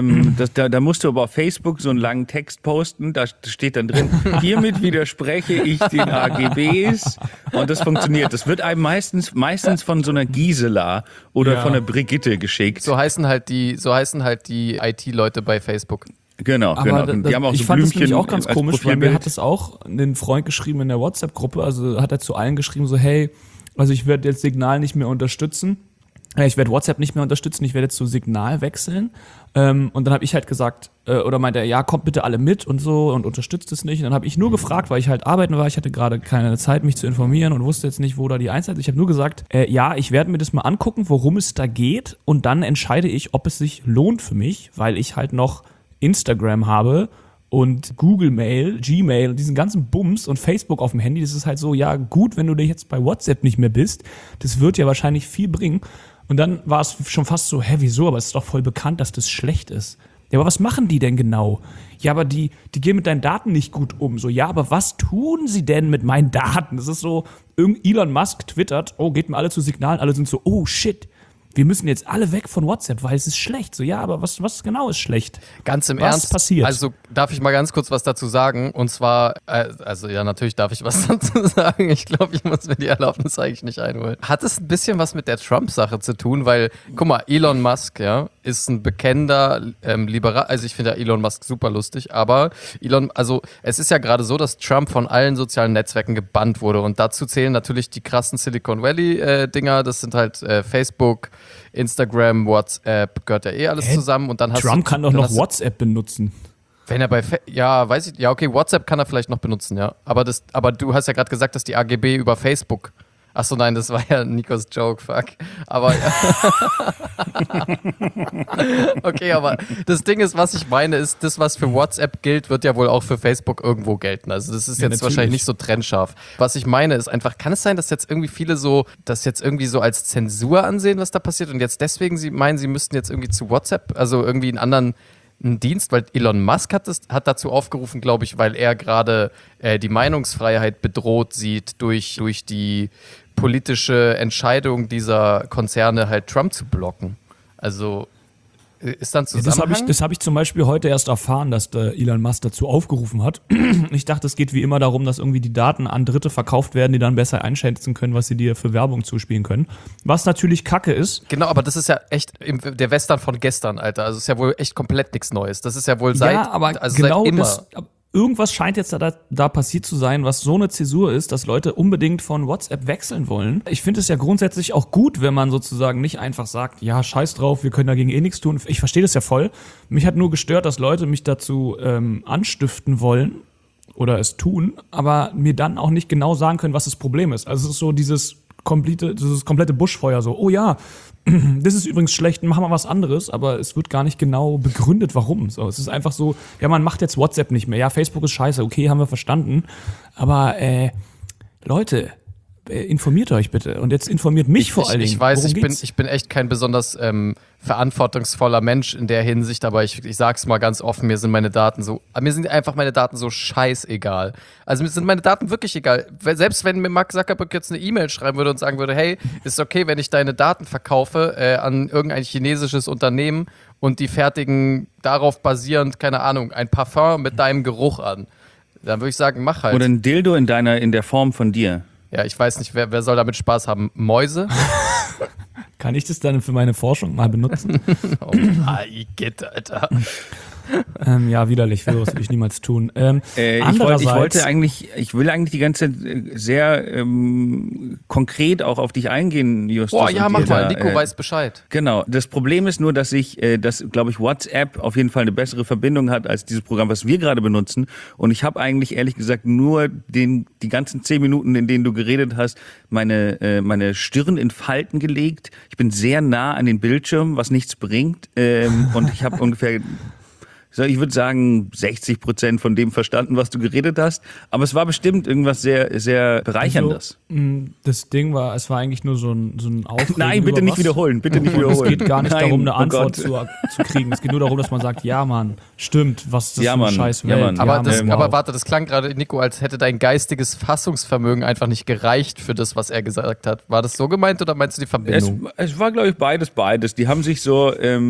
da musst du aber auf Facebook so einen langen Text posten, da steht dann drin, hiermit widerspreche ich den AGBs und das funktioniert. Das wird einem meistens von so einer Gisela oder von einer Brigitte geschickt. So heißen halt die IT-Leute bei Facebook. Genau. Die haben auch ich so fand das Blümchen nämlich auch ganz als komisch, weil mir Profilbild. hat es auch ein Freund geschrieben in der WhatsApp-Gruppe, also hat er zu allen geschrieben so, hey, also ich werde jetzt Signal nicht mehr unterstützen. Ich werde WhatsApp nicht mehr unterstützen, ich werde jetzt zu Signal wechseln. Und dann habe ich halt gesagt, oder meinte er, ja, kommt bitte alle mit und so und unterstützt es nicht. Und dann habe ich nur gefragt, weil ich halt arbeiten war, ich hatte gerade keine Zeit, mich zu informieren und wusste jetzt nicht, wo da die Einheit ist. Ich habe nur gesagt, ja, ich werde mir das mal angucken, worum es da geht. Und dann entscheide ich, ob es sich lohnt für mich, weil ich halt noch Instagram habe und Google Mail, Gmail und diesen ganzen Bums und Facebook auf dem Handy. Das ist halt so, ja gut, wenn du dir jetzt bei WhatsApp nicht mehr bist, das wird ja wahrscheinlich viel bringen. Und dann war es schon fast so, wieso? Aber es ist doch voll bekannt, dass das schlecht ist. Ja, aber was machen die denn genau? Ja, aber die gehen mit deinen Daten nicht gut um. So, ja, aber was tun sie denn mit meinen Daten? Das ist so, Elon Musk twittert, oh, geht mal alle zu Signal. Alle sind so, oh shit, wir müssen jetzt alle weg von WhatsApp, weil es ist schlecht. So, ja, aber was genau ist schlecht? Ganz im Was Ernst. passiert? Also darf ich mal ganz kurz was dazu sagen? Und zwar, also ja, natürlich darf ich was dazu sagen. Ich glaube, ich muss mir die Erlaubnis eigentlich nicht einholen. Hat es ein bisschen was mit der Trump-Sache zu tun? Weil, guck mal, Elon Musk, ja, ist ein bekennender Liberal. Also ich finde ja Elon Musk super lustig, aber es ist ja gerade so, dass Trump von allen sozialen Netzwerken gebannt wurde. Und dazu zählen natürlich die krassen Silicon Valley-Dinger. Das sind halt Facebook, Instagram, WhatsApp, gehört ja alles zusammen. Und dann Trump kann doch noch WhatsApp benutzen. Wenn er weiß ich, ja, okay, WhatsApp kann er vielleicht noch benutzen, ja. Aber du hast ja gerade gesagt, dass die AGB über Facebook. Achso, nein, das war ja Nikos Joke, fuck. Aber ja. Okay, aber das Ding ist, was ich meine, ist, das, was für WhatsApp gilt, wird ja wohl auch für Facebook irgendwo gelten. Also das ist jetzt wahrscheinlich nicht so trennscharf. Was ich meine, ist einfach, kann es sein, dass jetzt irgendwie viele das jetzt irgendwie so als Zensur ansehen, was da passiert und jetzt deswegen sie meinen, sie müssten jetzt irgendwie zu WhatsApp, also irgendwie einen anderen Dienst, weil Elon Musk hat dazu aufgerufen, glaube ich, weil er gerade die Meinungsfreiheit bedroht sieht durch die politische Entscheidung dieser Konzerne halt Trump zu blocken. Also ist dann Zusammenhang? Das hab ich zum Beispiel heute erst erfahren, dass der Elon Musk dazu aufgerufen hat. Ich dachte, es geht wie immer darum, dass irgendwie die Daten an Dritte verkauft werden, die dann besser einschätzen können, was sie dir für Werbung zuspielen können. Was natürlich Kacke ist. Genau, aber das ist ja echt der Western von gestern, Alter. Also ist ja wohl echt komplett nichts Neues. Das ist ja wohl seit immer. Irgendwas scheint jetzt da passiert zu sein, was so eine Zäsur ist, dass Leute unbedingt von WhatsApp wechseln wollen. Ich finde es ja grundsätzlich auch gut, wenn man sozusagen nicht einfach sagt, ja, scheiß drauf, wir können dagegen eh nichts tun. Ich verstehe das ja voll. Mich hat nur gestört, dass Leute mich dazu anstiften wollen oder es tun, aber mir dann auch nicht genau sagen können, was das Problem ist. Also es ist so dieses komplette Buschfeuer, so, oh ja, das ist übrigens schlecht, machen wir was anderes, aber es wird gar nicht genau begründet, warum. So, es ist einfach so, ja, man macht jetzt WhatsApp nicht mehr, ja, Facebook ist scheiße, okay, haben wir verstanden, aber Leute, informiert euch bitte und jetzt informiert mich vor allen Dingen. Ich weiß, ich bin echt kein besonders verantwortungsvoller Mensch in der Hinsicht, aber ich sag's mal ganz offen, mir sind meine Daten so scheißegal. Also mir sind meine Daten wirklich egal. Selbst wenn mir Mark Zuckerberg jetzt eine E-Mail schreiben würde und sagen würde, hey, ist okay, wenn ich deine Daten verkaufe an irgendein chinesisches Unternehmen und die fertigen darauf basierend, keine Ahnung, ein Parfum mit deinem Geruch an. Dann würde ich sagen, mach halt. Oder ein Dildo in der Form von dir. Ja, ich weiß nicht, wer soll damit Spaß haben? Mäuse? Kann ich das dann für meine Forschung mal benutzen? Oh, Alter. Ja, widerlich, sowas will ich niemals tun. Ich will eigentlich die ganze Zeit sehr konkret auch auf dich eingehen, Justus. Boah, ja, mach mal, Nico weiß Bescheid. Genau, das Problem ist nur, dass glaube ich, WhatsApp auf jeden Fall eine bessere Verbindung hat als dieses Programm, was wir gerade benutzen. Und ich habe eigentlich, ehrlich gesagt, nur die ganzen 10 Minuten, in denen du geredet hast, meine Stirn in Falten gelegt. Ich bin sehr nah an den Bildschirm, was nichts bringt. Und ich habe ungefähr... Ich würde sagen, 60% von dem verstanden, was du geredet hast. Aber es war bestimmt irgendwas sehr, sehr Bereicherndes. Also, das Ding war, es war eigentlich nur so ein Aufregen. Nein, bitte nicht wiederholen. Bitte nicht wiederholen. Es geht gar nicht darum, eine Antwort Gott. zu kriegen. Es geht nur darum, dass man sagt, ja, Mann, stimmt, was ist das Ja, für eine Mann, scheiß ja, Welt. Mann. Aber warte, das klang gerade, Nico, als hätte dein geistiges Fassungsvermögen einfach nicht gereicht für das, was er gesagt hat. War das so gemeint oder meinst du die Verbindung? Es war, glaube ich, beides. Die haben sich so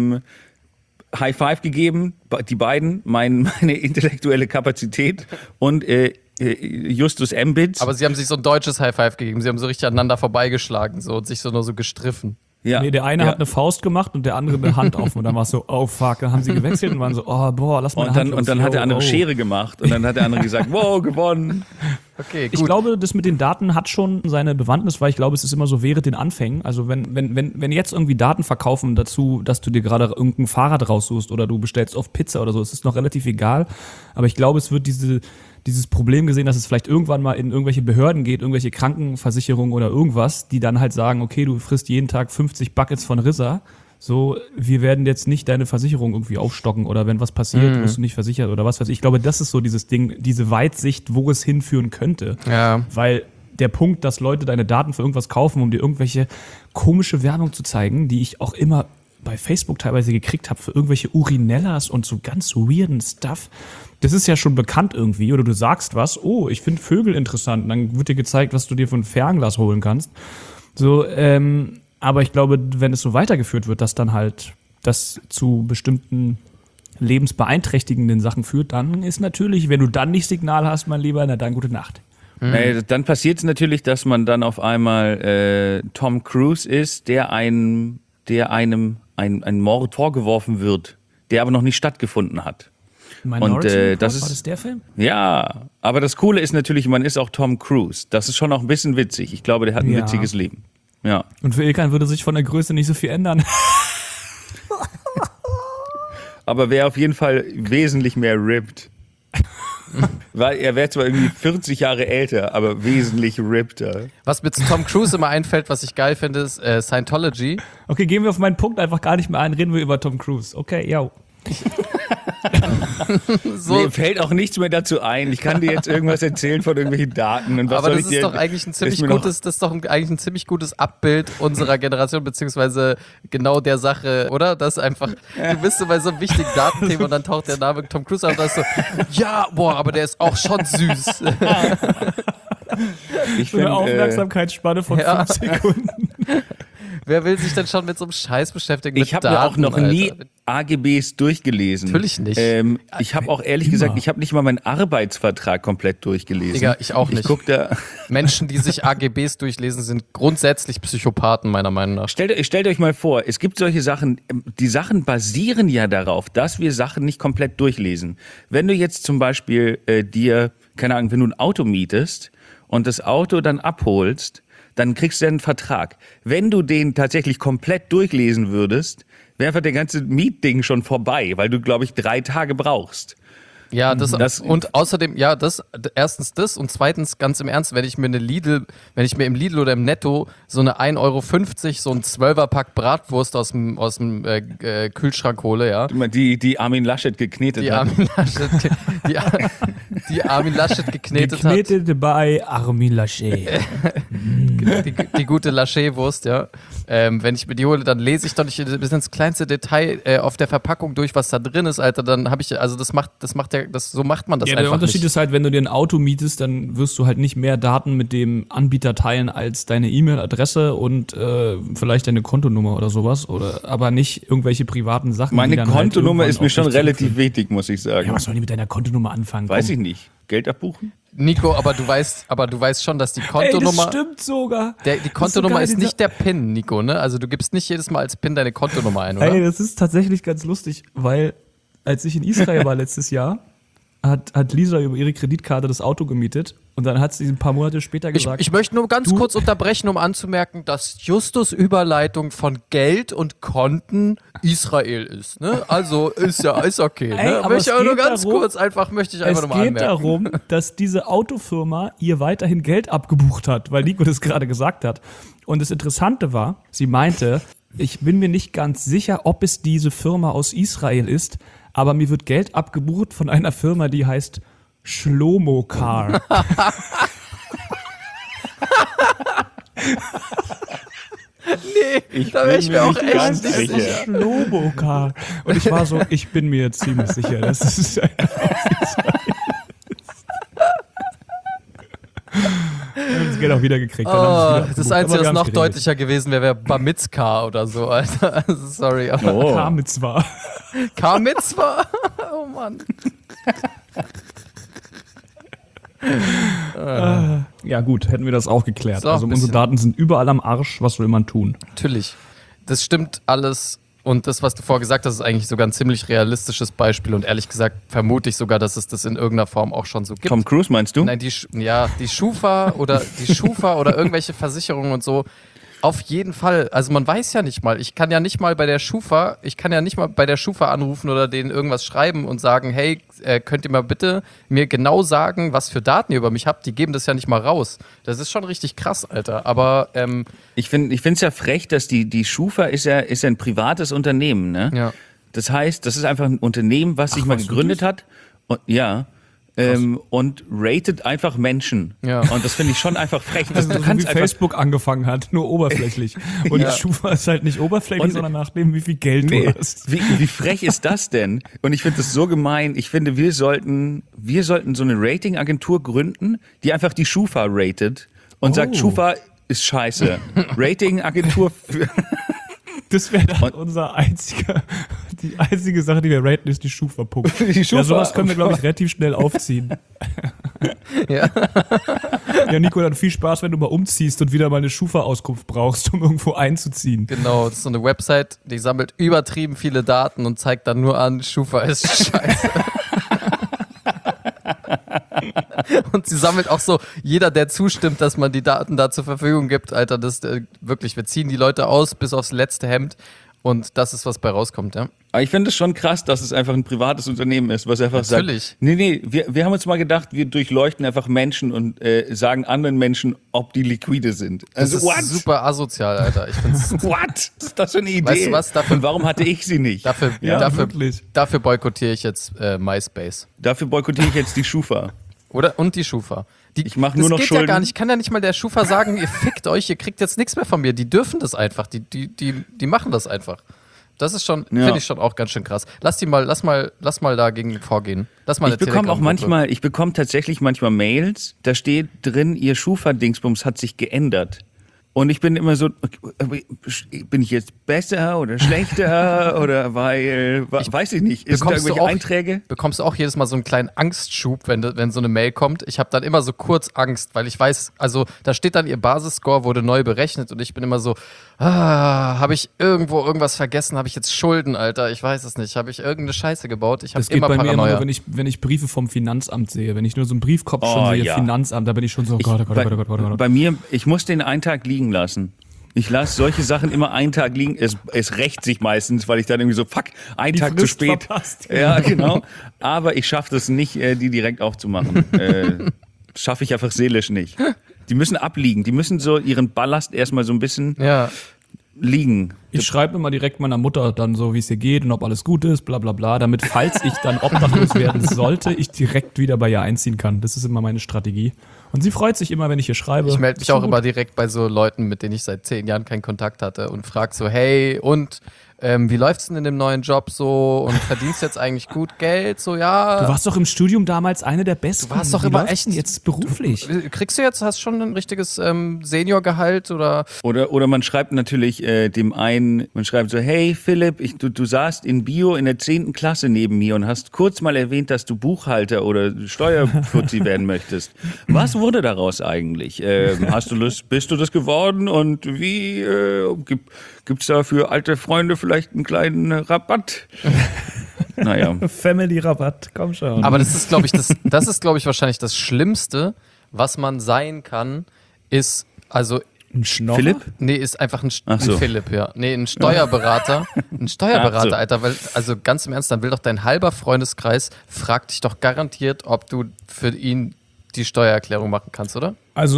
High Five gegeben, die beiden, meine intellektuelle Kapazität und Justus Mbitz. Aber sie haben sich so ein deutsches High Five gegeben. Sie haben so richtig aneinander vorbeigeschlagen so, und sich so nur so gestriffen. Ja. Nee, der eine hat eine Faust gemacht und der andere eine Hand offen. Und dann war es so, oh fuck, dann haben sie gewechselt und waren so, oh boah, lass mal eine Hand los. Und dann hat der andere Schere gemacht und dann hat der andere gesagt, wow, gewonnen. Okay, gut. Ich glaube, das mit den Daten hat schon seine Bewandtnis, weil ich glaube, es ist immer so während den Anfängen. Also wenn jetzt irgendwie Daten verkaufen dazu, dass du dir gerade irgendein Fahrrad raussuchst oder du bestellst auf Pizza oder so, es ist noch relativ egal. Aber ich glaube, es wird dieses Problem gesehen, dass es vielleicht irgendwann mal in irgendwelche Behörden geht, irgendwelche Krankenversicherungen oder irgendwas, die dann halt sagen, okay, du frisst jeden Tag 50 Buckets von Rissa. So, wir werden jetzt nicht deine Versicherung irgendwie aufstocken oder wenn was passiert, wirst du nicht versichert oder was weiß ich. Ich glaube, das ist so dieses Ding, diese Weitsicht, wo es hinführen könnte. Ja. Weil der Punkt, dass Leute deine Daten für irgendwas kaufen, um dir irgendwelche komische Werbung zu zeigen, die ich auch immer bei Facebook teilweise gekriegt habe für irgendwelche Urinellas und so ganz weirden Stuff. Das ist ja schon bekannt irgendwie. Oder du sagst was, oh, ich finde Vögel interessant. Und dann wird dir gezeigt, was du dir von einem Fernglas holen kannst. So, aber ich glaube, wenn es so weitergeführt wird, dass dann halt das zu bestimmten lebensbeeinträchtigenden Sachen führt, dann ist natürlich, wenn du dann nicht Signal hast, mein Lieber, na dann gute Nacht. Dann passiert es natürlich, dass man dann auf einmal Tom Cruise ist, der einem ein Mord vorgeworfen wird, der aber noch nicht stattgefunden hat. Minority das war ist das der Film? Ja, aber das Coole ist natürlich, man ist auch Tom Cruise. Das ist schon auch ein bisschen witzig. Ich glaube, der hat ein witziges Leben. Ja. Und für Ilkan würde sich von der Größe nicht so viel ändern. Aber wäre auf jeden Fall wesentlich mehr ripped. Weil er wäre zwar irgendwie 40 Jahre älter, aber wesentlich rippter. Was mir zu Tom Cruise immer einfällt, was ich geil finde, ist Scientology. Okay, gehen wir auf meinen Punkt einfach gar nicht mehr ein, reden wir über Tom Cruise. Okay, ja. So. Mir fällt auch nichts mehr dazu ein. Ich kann dir jetzt irgendwas erzählen von irgendwelchen Daten. Und was Aber soll das ich ist dir, doch eigentlich ein ziemlich mir noch- gutes, das ist doch eigentlich ein ziemlich gutes Abbild unserer Generation, beziehungsweise genau der Sache, oder? Das ist einfach, du bist so bei so einem wichtigen Datenthema und dann taucht der Name Tom Cruise auf und da ist so, ja, boah, aber der ist auch schon süß. Ich So eine find, Aufmerksamkeitsspanne von 5 Sekunden. Wer will sich denn schon mit so einem Scheiß beschäftigen? Mit ich habe mir auch Daten, noch nie Alter? AGBs durchgelesen. Natürlich nicht. Ich habe auch ehrlich gesagt, ich habe nicht mal meinen Arbeitsvertrag komplett durchgelesen. Digga, ich auch nicht. Ich guck da. Menschen, die sich AGBs durchlesen, sind grundsätzlich Psychopathen, meiner Meinung nach. Stellt euch mal vor, es gibt solche Sachen, die Sachen basieren ja darauf, dass wir Sachen nicht komplett durchlesen. Wenn du jetzt zum Beispiel keine Ahnung, wenn du ein Auto mietest und das Auto dann abholst, dann kriegst du einen Vertrag. Wenn du den tatsächlich komplett durchlesen würdest, wäre einfach der ganze Mietding schon vorbei, weil du, glaube ich, 3 Tage brauchst. Ja, und außerdem, ja, erstens das und zweitens, ganz im Ernst, wenn ich mir im Lidl oder im Netto so eine 1,50 Euro, so ein 12er-Pack Bratwurst aus dem Kühlschrank hole, ja. Die Armin Laschet geknetet hat. Die Armin Laschet geknetet hat. Geknetet bei Armin Laschet. Die gute Laschet-Wurst, ja. Wenn ich mir die hole, dann lese ich doch nicht bis ins kleinste Detail auf der Verpackung durch, was da drin ist, Alter. Dann habe ich, also so macht man das Ja, einfach der Unterschied nicht. ist halt, wenn du dir ein Auto mietest, dann wirst du halt nicht mehr Daten mit dem Anbieter teilen als deine E-Mail-Adresse und vielleicht deine Kontonummer oder sowas, aber nicht irgendwelche privaten Sachen. Meine die dann halt Kontonummer irgendwann ist mir auf schon dich relativ zurückführen. wichtig, muss ich sagen. Ja, was sollen die mit deiner Kontonummer anfangen? Weiß Komm. ich nicht. Geld abbuchen? Nico, aber du weißt schon, dass die Ey, Kontonummer. das stimmt sogar. Die Kontonummer Das ist so ist geil, nicht der PIN, Nico, ne? Also du gibst nicht jedes Mal als PIN deine Kontonummer ein, oder? Hey, das ist tatsächlich ganz lustig, weil als ich in Israel war letztes Jahr, hat Lisa über ihre Kreditkarte das Auto gemietet und dann hat sie ein paar Monate später gesagt... Ich möchte nur ganz kurz unterbrechen, um anzumerken, dass Justus Überleitung von Geld und Konten Israel ist. Ne? Also ist okay. Ne? Ey, aber möchte es ich nur geht ganz darum- kurz möchte ich einfach Es nochmal geht anmerken. darum, dass diese Autofirma ihr weiterhin Geld abgebucht hat, weil Nico das gerade gesagt hat. Und das Interessante war, sie meinte, ich bin mir nicht ganz sicher, ob es diese Firma aus Israel ist, aber mir wird Geld abgebucht von einer Firma, die heißt Shlomo Car. Da wäre ich mir auch echt ganz nicht sicher. sicher. Shlomo Car. Und ich war so, ich bin mir ziemlich sicher, das ist einfach aus Israel. Wir haben das Geld auch wieder gekriegt. Dann haben sie es wieder Das abgebucht. Einzige, Aber wir was haben's noch geregelt. deutlicher gewesen wäre Bar Mitzvah oder so, Alter. Also, sorry, aber Oh. Kam zwar. Bar Mitzvah? Oh Mann. Ja gut, hätten wir das auch geklärt. So, Also ein unsere bisschen. Daten sind überall am Arsch. Was will man tun? Natürlich. Das stimmt alles. Und das, was du vorher gesagt hast, ist eigentlich sogar ein ziemlich realistisches Beispiel. Und ehrlich gesagt vermute ich sogar, dass es das in irgendeiner Form auch schon so gibt. Tom Cruise meinst du? Nein, die Schufa oder irgendwelche Versicherungen und so. Auf jeden Fall. Also man weiß ja nicht mal. Ich kann ja nicht mal bei der Schufa anrufen oder denen irgendwas schreiben und sagen, hey, könnt ihr mal bitte mir genau sagen, was für Daten ihr über mich habt? Die geben das ja nicht mal raus. Das ist schon richtig krass, Alter. Aber Ich finde es ja frech, dass die Schufa ist ja ein privates Unternehmen, ne? ja. Das heißt, das ist einfach ein Unternehmen, was sich mal gegründet hat. Und, ja. Und ratet einfach Menschen. Ja. Und das finde ich schon einfach frech. Also Du so kannst wie einfach, Facebook angefangen hat, nur oberflächlich. Und Ja. die Schufa ist halt nicht oberflächlich, Und- sondern nachdem, wie viel Geld nee, du hast. wie frech ist das denn? Und ich finde das so gemein. Ich finde, wir sollten so eine Ratingagentur gründen, die einfach die Schufa ratet und sagt, Schufa ist scheiße. Ratingagentur für... Das wäre dann Und- die einzige Sache, die wir raten, ist die Schufa-Punkt. Die Schufa. Ja, sowas können wir, glaube ich, relativ schnell aufziehen. Ja. Ja, Nico, dann viel Spaß, wenn du mal umziehst und wieder mal eine Schufa-Auskunft brauchst, um irgendwo einzuziehen. Genau, das ist so eine Website, die sammelt übertrieben viele Daten und zeigt dann nur an, Schufa ist scheiße. Und sie sammelt auch so, jeder, der zustimmt, dass man die Daten da zur Verfügung gibt, Alter, das wirklich, wir ziehen die Leute aus bis aufs letzte Hemd und das ist, was bei rauskommt, ja. Aber ich finde es schon krass, dass es einfach ein privates Unternehmen ist, was einfach Natürlich. sagt, nee, wir haben uns mal gedacht, wir durchleuchten einfach Menschen und sagen anderen Menschen, ob die liquide sind. Das Also, ist super asozial, Alter. Ich find's, What? Was ist das für eine Idee? Weißt du was? Dafür- und warum hatte ich sie nicht? wirklich. dafür boykottiere ich jetzt MySpace. Dafür boykottiere ich jetzt die Schufa. Und die Schufa. Ich mach nur noch Das geht Schulden. ja gar nicht. Ich kann ja nicht mal der Schufa sagen, ihr fickt euch, ihr kriegt jetzt nichts mehr von mir. Die dürfen das einfach. Die machen das einfach. Das ist schon, Ja. finde ich schon auch ganz schön krass. Lass mal dagegen vorgehen. Lass mal eine Ich bekomme auch Telegram-Gruppe. ich bekomme tatsächlich manchmal Mails, da steht drin, ihr Schufa-Dingsbums hat sich geändert. Und ich bin immer so, bin ich jetzt besser oder schlechter oder weiß ich nicht. Ist da irgendwelche Einträge? Bekommst du auch jedes Mal so einen kleinen Angstschub, wenn so eine Mail kommt? Ich habe dann immer so kurz Angst, weil ich weiß, also da steht dann, ihr Basisscore wurde neu berechnet und ich bin immer so, habe ich irgendwo irgendwas vergessen? Habe ich jetzt Schulden, Alter? Ich weiß es nicht. Habe ich irgendeine Scheiße gebaut? Ich habe Das geht immer bei mir immer Paranoia. nur, wenn ich Briefe vom Finanzamt sehe. Wenn ich nur so einen Briefkopf schon Oh, sehe, ja. Finanzamt, da bin ich schon so, oh Gott, oh Gott, oh Gott, oh Gott, oh Gott. Bei mir, ich muss den einen Tag liegen lassen. Ich lasse solche Sachen immer einen Tag liegen. Es rächt sich meistens, weil ich dann irgendwie so, fuck, einen Die Tag zu Frist spät. verpasst. Ja, genau. Aber ich schaffe das nicht, die direkt aufzumachen. Schaffe ich einfach seelisch nicht. Die müssen abliegen. Die müssen so ihren Ballast erstmal so ein bisschen Ja. liegen. Ich schreibe immer direkt meiner Mutter dann so, wie es ihr geht und ob alles gut ist, bla bla bla, damit, falls ich dann obdachlos werden sollte, ich direkt wieder bei ihr einziehen kann. Das ist immer meine Strategie. Und sie freut sich immer, wenn ich ihr schreibe. Ich melde mich Ist schon auch gut. immer direkt bei so Leuten, mit denen ich seit 10 Jahren keinen Kontakt hatte und frage so, hey, und wie läuft's denn in dem neuen Job so und verdienst jetzt eigentlich gut Geld? So, ja. Du warst doch im Studium damals eine der Besten. Du warst doch Wie immer läuft's echt- denn jetzt beruflich. Kriegst du jetzt, hast schon ein richtiges Seniorgehalt oder? Oder man schreibt natürlich dem einen, man schreibt so, hey Philipp, du saßt in Bio in der 10. Klasse neben mir und hast kurz mal erwähnt, dass du Buchhalter oder Steuerfuzzi werden möchtest. Was wurde daraus eigentlich? Hast du Lust, bist du das geworden und wie gibt's da für alte Freunde vielleicht einen kleinen Rabatt? Naja. Family-Rabatt, komm schon. Aber das ist, glaube ich, wahrscheinlich das Schlimmste, was man sein kann, ist, also, ein Schnorrer? Philipp? nee, ist einfach ein Ach so. Philipp, ja. Nee, ein Steuerberater. Ein Steuerberater, Ach so. Alter, weil, also ganz im Ernst, dann will doch dein halber Freundeskreis, fragt dich doch garantiert, ob du für ihn die Steuererklärung machen kannst, oder? Also,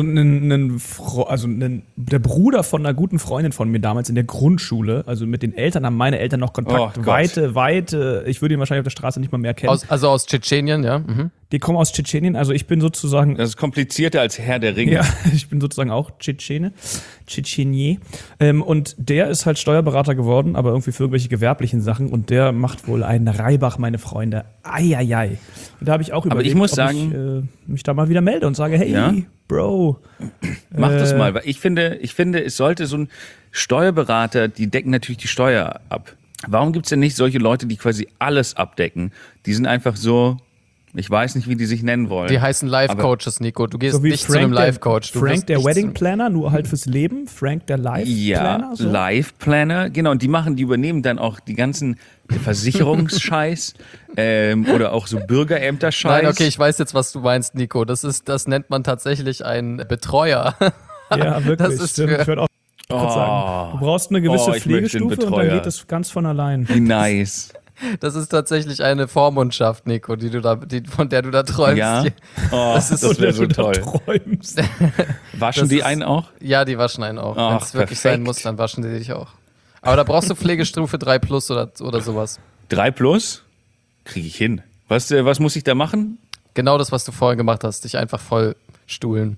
der Bruder von einer guten Freundin von mir damals in der Grundschule, also mit den Eltern haben meine Eltern noch Kontakt. Oh Gott. Weite, ich würde ihn wahrscheinlich auf der Straße nicht mal mehr kennen. Also aus Tschetschenien, ja. Mhm. Die kommen aus Tschetschenien, also ich bin sozusagen, Das ist komplizierter als Herr der Ringe. ja, ich bin sozusagen auch Tschetschenier. Und der ist halt Steuerberater geworden, aber irgendwie für irgendwelche gewerblichen Sachen und der macht wohl einen Reibach, meine Freunde. Eieiei. Und da habe ich auch überlegt, ich muss ob sagen- ich mich da mal wieder melde und sage, hey, Ja? Bro. Mach das mal, weil ich finde, es sollte so ein Steuerberater, die decken natürlich die Steuer ab. Warum gibt's denn nicht solche Leute, die quasi alles abdecken? Die sind einfach so, ich weiß nicht, wie die sich nennen wollen. Die heißen Life-Coaches, Nico. Du gehst So wie nicht zu einem Life-Coach. Du Frank wirst der nicht Wedding zu- Planner, nur halt fürs Leben. Frank der Life Planner. Ja, So. Life Planner, genau. Und die übernehmen dann auch die ganzen Versicherungsscheiß oder auch so Bürgerämter-Scheiß. Nein, okay, ich weiß jetzt, was du meinst, Nico. Das nennt man tatsächlich einen Betreuer. Ja, wirklich. Das ist Stimmt. für- Ich würde auch gerade sagen, du brauchst eine gewisse ich möchte einen Pflegestufe und dann Betreuer. geht es ganz von allein. Wie nice. Das ist tatsächlich eine Vormundschaft, Nico, von der du da träumst. Ja, das ist wäre so Wenn du da toll. träumst. Waschen Das die ist- einen auch? Ja, die waschen einen auch. Wenn Ach, es wirklich perfekt. sein muss, dann waschen die dich auch. Aber da brauchst du Pflegestufe 3 plus oder sowas. 3 plus? Kriege ich hin. Was muss ich da machen? Genau das, was du vorhin gemacht hast. Dich einfach voll stuhlen.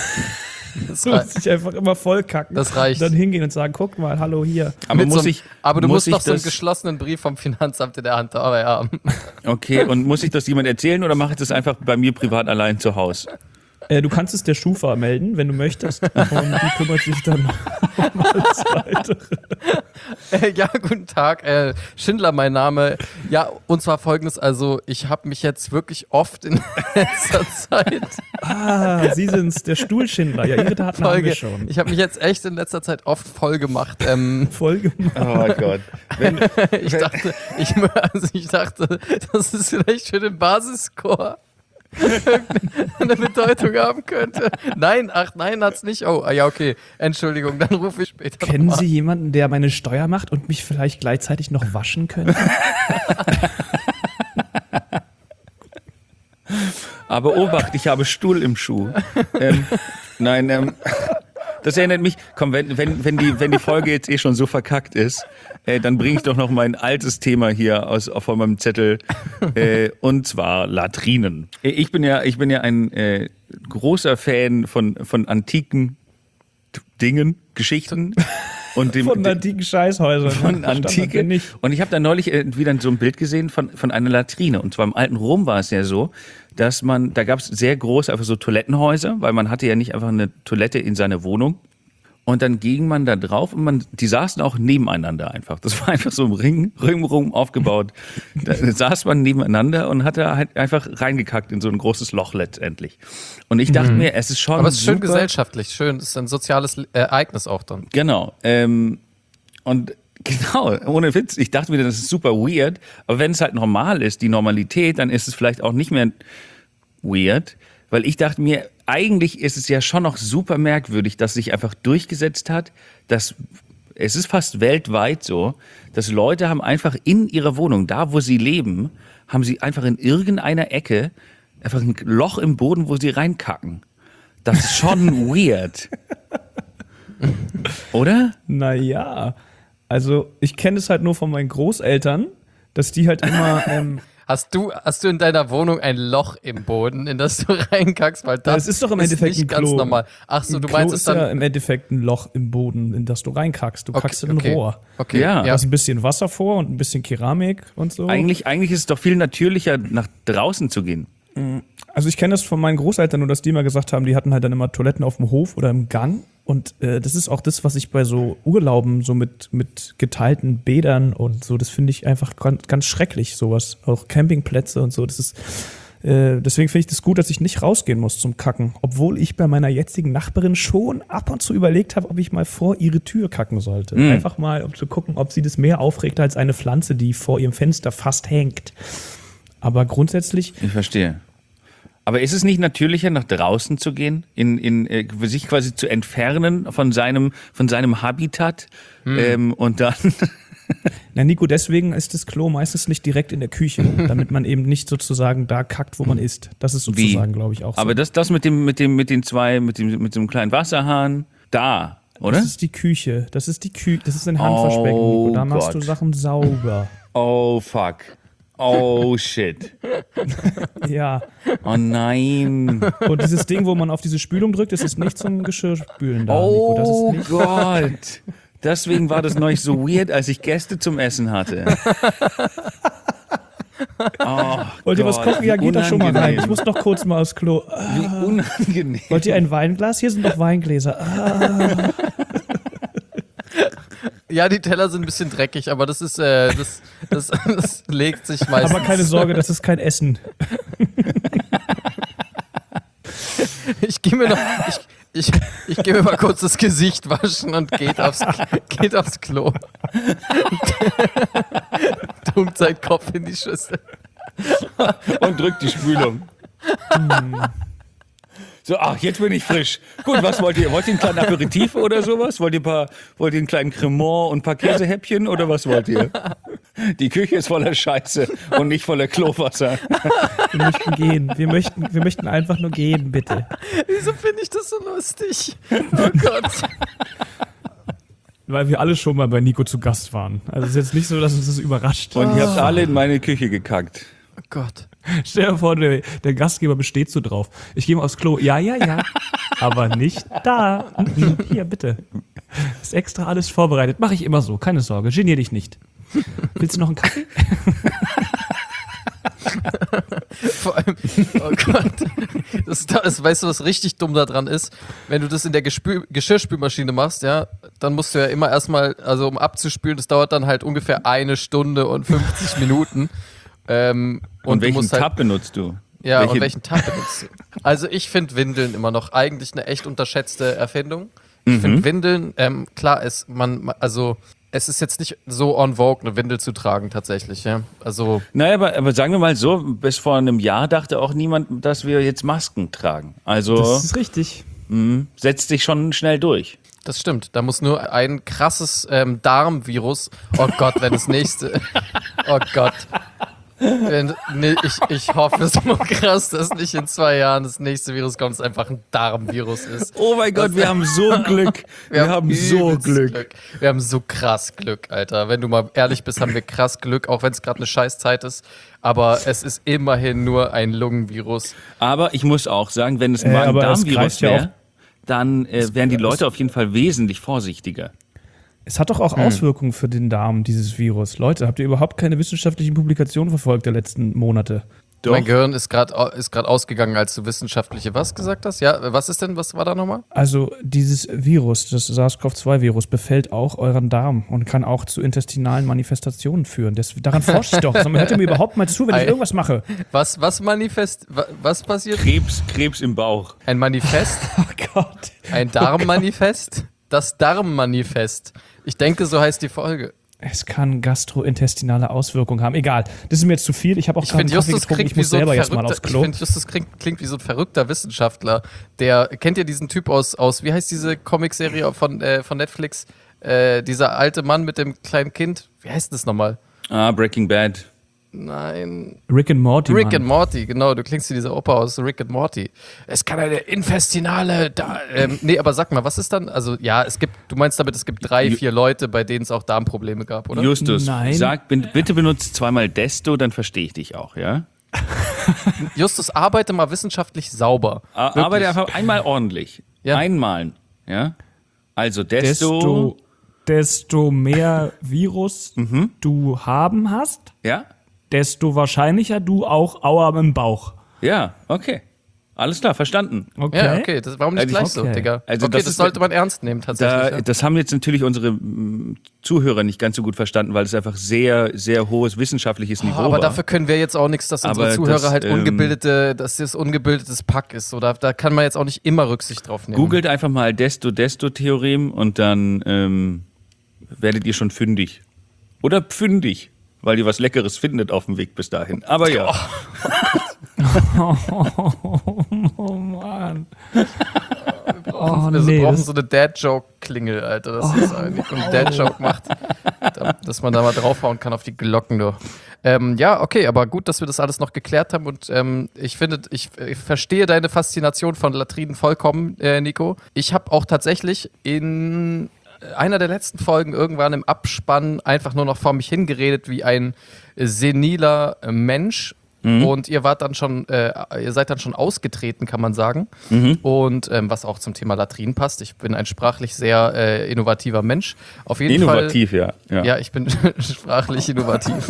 Das, Du musst dich einfach immer voll kacken. Das reicht. Dann hingehen und sagen, guck mal, hallo hier. Aber Mit muss so einem- ich, aber du muss musst ich doch so einen das- geschlossenen Brief vom Finanzamt in der Hand haben. Okay, und muss ich das jemand erzählen oder mache ich das einfach bei mir privat allein zu Hause? Du kannst es der Schufa melden, wenn du möchtest. Und die kümmert sich dann um alles weitere. Ja, guten Tag. Schindler, mein Name. Ja, und zwar folgendes. Also, ich habe mich jetzt wirklich oft in letzter Zeit Ah, Sie sind's, der Stuhlschindler. Ja, Ihre Daten haben wir schon. Ich habe mich jetzt echt in letzter Zeit oft voll gemacht. Voll gemacht. Oh mein Gott. Ich dachte, dass es vielleicht für den Basisscore eine Bedeutung haben könnte. Nein, hat's nicht. Oh, ja, okay. Entschuldigung, dann rufe ich später Kennen noch mal Sie jemanden, der meine Steuer macht und mich vielleicht gleichzeitig noch waschen könnte? Aber Obacht, ich habe Stuhl im Schuh. Das erinnert mich, komm, wenn die Folge jetzt schon so verkackt ist, dann bringe ich doch noch mein altes Thema hier von meinem Zettel, und zwar Latrinen. Ich bin ja ein großer Fan von antiken Dingen, Geschichten. Und Von antiken Scheißhäusern. von Standard Antike. nicht. Und ich habe da neulich wieder so ein Bild gesehen von einer Latrine. Und zwar im alten Rom war es ja so, dass da gab es sehr große einfach so Toilettenhäuser, weil man hatte ja nicht einfach eine Toilette in seiner Wohnung. Und dann ging man da drauf und die saßen auch nebeneinander einfach. Das war einfach so im Ring aufgebaut. Da saß man nebeneinander und hat da halt einfach reingekackt in so ein großes Loch letztendlich. Und ich dachte mir, es ist schon Aber es ist schön super, gesellschaftlich, schön. Es ist ein soziales Ereignis auch dann. Genau. Und genau, ohne Witz, ich dachte mir, das ist super weird, aber wenn es halt normal ist, die Normalität, dann ist es vielleicht auch nicht mehr weird, weil ich dachte mir, eigentlich ist es ja schon noch super merkwürdig, dass sich einfach durchgesetzt hat, dass es ist fast weltweit so, dass Leute haben einfach in ihrer Wohnung, da wo sie leben, haben sie einfach in irgendeiner Ecke einfach ein Loch im Boden, wo sie reinkacken. Das ist schon weird. Oder? Naja, also ich kenne es halt nur von meinen Großeltern, dass die halt immer... Hast du in deiner Wohnung ein Loch im Boden, in das du reinkackst? Weil das es ist doch im Endeffekt nicht ein ganz Klo. normal. Ach so, Ein du Klo meinst es ist dann... ja im Endeffekt ein Loch im Boden, in das du reinkackst. Du kackst in ein Rohr. Okay, Ja. Da ist ein bisschen Wasser vor und ein bisschen Keramik und so. Eigentlich ist es doch viel natürlicher, nach draußen zu gehen. Also ich kenne das von meinen Großeltern, nur dass die immer gesagt haben, die hatten halt dann immer Toiletten auf dem Hof oder im Gang. Und das ist auch das, was ich bei so Urlauben, so mit geteilten Bädern und so, das finde ich einfach ganz, ganz schrecklich, sowas. Auch Campingplätze und so, das ist Deswegen finde ich das gut, dass ich nicht rausgehen muss zum Kacken. Obwohl ich bei meiner jetzigen Nachbarin schon ab und zu überlegt habe, ob ich mal vor ihre Tür kacken sollte. Einfach mal, um zu gucken, ob sie das mehr aufregt als eine Pflanze, die vor ihrem Fenster fast hängt. Aber grundsätzlich... Ich verstehe. Aber ist es nicht natürlicher, nach draußen zu gehen, sich quasi zu entfernen von seinem Habitat und dann... Na Nico, deswegen ist das Klo meistens nicht direkt in der Küche, damit man eben nicht sozusagen da kackt, wo man isst. Das ist sozusagen, glaube ich, auch so. Aber das mit dem kleinen Wasserhahn, da, oder? Das ist die Küche. Das ist ein Handwaschbecken, Nico. Da machst du Sachen sauber. Oh, fuck. Oh, shit. Ja. Oh, nein. Und dieses Ding, wo man auf diese Spülung drückt, das ist nicht zum Geschirrspülen da, Nico. Das ist nicht Gott. Deswegen war das neulich so weird, als ich Gäste zum Essen hatte. Oh, wollt ihr was kochen? Ja, geht doch schon mal rein. Ich muss noch kurz mal aufs Klo. Wie unangenehm. Wollt ihr ein Weinglas? Hier sind noch Weingläser. Ja, die Teller sind ein bisschen dreckig, aber das ist, das legt sich meistens. Aber keine Sorge, das ist kein Essen. Ich gehe mir mal kurz das Gesicht waschen und geht aufs Klo. Tunkt seinen Kopf in die Schüssel. Und drückt die Spülung. So, jetzt bin ich frisch. Gut, was wollt ihr? Wollt ihr einen kleinen Aperitif oder sowas? Wollt ihr einen kleinen Cremant und ein paar Käsehäppchen oder was wollt ihr? Die Küche ist voller Scheiße und nicht voller Klowasser. Wir möchten gehen. Wir möchten einfach nur gehen, bitte. Wieso finde ich das so lustig? Oh Gott. Weil wir alle schon mal bei Nico zu Gast waren. Also es ist jetzt nicht so, dass uns das überrascht. Und ihr habt alle in meine Küche gekackt. Oh Gott. Stell dir vor, der Gastgeber besteht so drauf. Ich gehe mal aufs Klo. Ja. Aber nicht da. Hier, bitte. Ist extra alles vorbereitet. Mache ich immer so. Keine Sorge. Genier dich nicht. Willst du noch einen Kaffee? Vor allem, oh Gott. Weißt du, was richtig dumm daran ist? Wenn du das in der Geschirrspülmaschine machst, ja, dann musst du ja immer erstmal, also um abzuspülen, das dauert dann halt ungefähr 1 Stunde und 50 Minuten. Und welchen Tab benutzt du? Ja, und welchen Tab benutzt du? Also ich finde Windeln immer noch eigentlich eine echt unterschätzte Erfindung. Ich finde Windeln, klar ist es ist jetzt nicht so en vogue, eine Windel zu tragen tatsächlich, ja. Also. Naja, aber sagen wir mal so, bis vor einem Jahr dachte auch niemand, dass wir jetzt Masken tragen. Also. Das ist richtig. Setzt sich schon schnell durch. Das stimmt. Da muss nur ein krasses Darmvirus. Oh Gott, wenn das nächste. Oh Gott. Ich hoffe es nur krass, dass nicht in 2 Jahren das nächste Virus kommt, es einfach ein Darmvirus ist. Oh mein Gott, wir haben so Glück. Wir haben so Glück. Wir haben so krass Glück, Alter. Wenn du mal ehrlich bist, haben wir krass Glück, auch wenn es gerade eine Scheißzeit ist. Aber es ist immerhin nur ein Lungenvirus. Aber ich muss auch sagen, wenn es ein Magen-Darm-Virus wäre, dann wären die Leute auf jeden Fall wesentlich vorsichtiger. Es hat doch auch Auswirkungen für den Darm, dieses Virus. Leute, habt ihr überhaupt keine wissenschaftlichen Publikationen verfolgt der letzten Monate? Doch. Mein Gehirn ist gerade ausgegangen, als du wissenschaftliche was gesagt hast. Ja, was war da nochmal? Also dieses Virus, das SARS-CoV-2-Virus, befällt auch euren Darm und kann auch zu intestinalen Manifestationen führen. Daran forscht ich doch. Also, hört ihr mir überhaupt mal zu, wenn ich irgendwas mache? Was passiert? Krebs im Bauch. Ein Manifest? Oh Gott. Ein Darmmanifest? Das Darmmanifest. Ich denke, so heißt die Folge. Es kann gastrointestinale Auswirkungen haben. Egal, das ist mir jetzt zu viel. Ich habe auch gerade einen Kaffee getrunken. Ich muss selber jetzt mal aufs Klo. Ich finde, Justus klingt wie so ein verrückter Wissenschaftler. Kennt ihr diesen Typ aus wie heißt diese Comicserie von Netflix? Dieser alte Mann mit dem kleinen Kind. Wie heißt das nochmal? Breaking Bad. Nein. Rick and Morty. Rick and Morty, genau. Du klingst wie dieser Opa aus Rick and Morty. Es kann eine intestinale. Nee, aber sag mal, was ist dann? Also, ja, du meinst damit, es gibt 3, 4 Leute, bei denen es auch Darmprobleme gab, oder? Justus, Nein. Bitte benutzt 2-mal Desto, dann verstehe ich dich auch, ja? Justus, arbeite mal wissenschaftlich sauber. Arbeite einfach einmal ordentlich. Ja. Einmal, ja? Also Desto mehr Virus du haben hast, ja? desto wahrscheinlicher du auch Aua im Bauch. Ja, okay. Alles klar, verstanden. Okay. Ja, okay. Warum nicht gleich so, okay. Digga? Also okay, das das ist- sollte man ernst nehmen, tatsächlich. Das haben jetzt natürlich unsere Zuhörer nicht ganz so gut verstanden, weil es einfach sehr, sehr hohes wissenschaftliches Niveau aber war. dafür können wir jetzt auch nichts, dass unsere Aber Zuhörer das, halt dass das ungebildetes Pack ist. Oder da kann man jetzt auch nicht immer Rücksicht drauf nehmen. Googelt einfach mal Desto-Theorem und dann werdet ihr schon fündig. Oder pfündig, weil ihr was Leckeres findet auf dem Weg bis dahin. Aber ja. Oh Mann. Wir Oh, brauchen so eine Dad-Joke-Klingel, Alter. Das ist eigentlich ein Dad-Joke macht, dass man da mal draufhauen kann auf die Glocken, du. Ja, okay, aber gut, dass wir das alles noch geklärt haben und ich finde, ich verstehe deine Faszination von Latrinen vollkommen, Nico. Ich habe auch tatsächlich in einer der letzten Folgen irgendwann im Abspann einfach nur noch vor mich hingeredet wie ein seniler Mensch. Und ihr seid dann schon ausgetreten, kann man sagen. Und was auch zum Thema Latrinen passt. Ich bin ein sprachlich sehr innovativer Mensch. Auf jeden Innovativ, Fall. ja. Ja, ich bin sprachlich innovativ.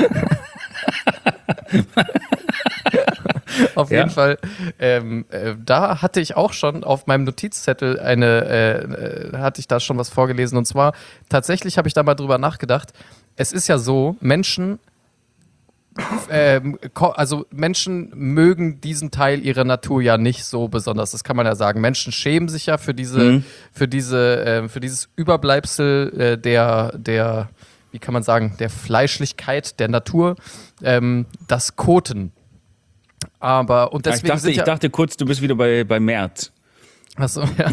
Auf jeden Fall, da hatte ich auch schon auf meinem Notizzettel hatte ich da schon was vorgelesen. Und zwar, tatsächlich habe ich da mal drüber nachgedacht. Es ist ja so, Menschen mögen diesen Teil ihrer Natur ja nicht so besonders. Das kann man ja sagen. Menschen schämen sich ja für dieses Überbleibsel der, wie kann man sagen, der Fleischlichkeit der Natur, das Koten. Und deswegen Ich dachte kurz, du bist wieder bei Merz. Achso, ja.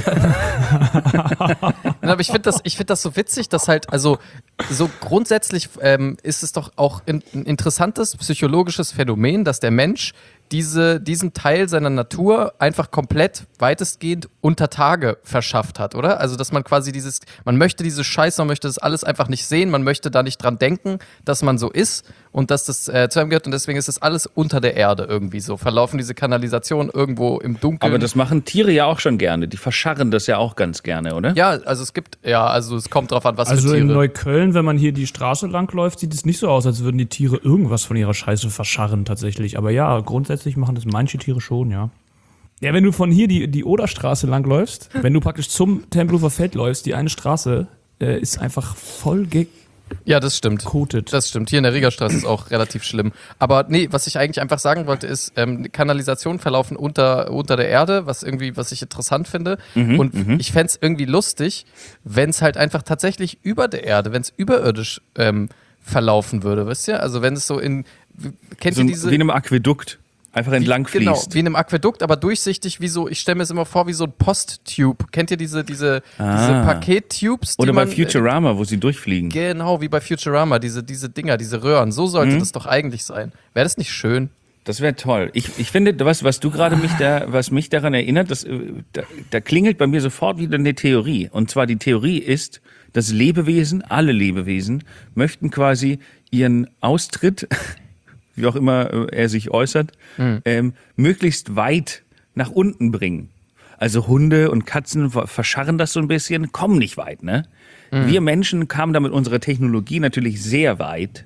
Aber ich finde das so witzig, dass halt, also so grundsätzlich ist es doch auch ein interessantes psychologisches Phänomen, dass der Mensch diesen Teil seiner Natur einfach komplett weitestgehend unter Tage verschafft hat, oder? Also, dass man quasi man möchte diese Scheiße, man möchte das alles einfach nicht sehen, man möchte da nicht dran denken, dass man so ist und dass das zu einem gehört und deswegen ist das alles unter der Erde irgendwie so. Verlaufen diese Kanalisationen irgendwo im Dunkeln. Aber das machen Tiere ja auch schon gerne. Die verscharren das ja auch ganz gerne, oder? Ja, also es kommt drauf an, was Also für in Tiere. Neukölln, wenn man hier die Straße lang läuft, sieht es nicht so aus, als würden die Tiere irgendwas von ihrer Scheiße verscharren tatsächlich. Aber ja, grundsätzlich machen das manche Tiere schon, ja. Ja, wenn du von hier die Oderstraße lang läufst, wenn du praktisch zum Tempelhofer Feld läufst, die eine Straße ist einfach voll Ja, das stimmt. gekotet. Das stimmt. Hier in der Riegerstraße ist auch relativ schlimm. Aber nee, was ich eigentlich einfach sagen wollte, ist, Kanalisationen verlaufen unter der Erde, was ich interessant finde. Ich fände es irgendwie lustig, wenn es halt einfach tatsächlich über der Erde, wenn es überirdisch verlaufen würde, wisst ihr? Also wenn es so kennt ihr diese... Wie in einem Aquädukt. Einfach entlang fließt. Genau, wie in einem Aquädukt, aber durchsichtig, ich stelle mir es immer vor, wie so ein Posttube. Kennt ihr diese Pakettubes? Oder bei Futurama, wo sie durchfliegen. Genau, wie bei Futurama, diese Dinger, diese Röhren. So sollte das doch eigentlich sein. Wäre das nicht schön? Das wäre toll. Ich finde, was du gerade was mich daran erinnert, da klingelt bei mir sofort wieder eine Theorie. Und zwar die Theorie ist, dass alle Lebewesen möchten quasi ihren Austritt, wie auch immer er sich äußert, möglichst weit nach unten bringen. Also Hunde und Katzen verscharren das so ein bisschen, kommen nicht weit, ne? Wir Menschen kamen da mit unserer Technologie natürlich sehr weit,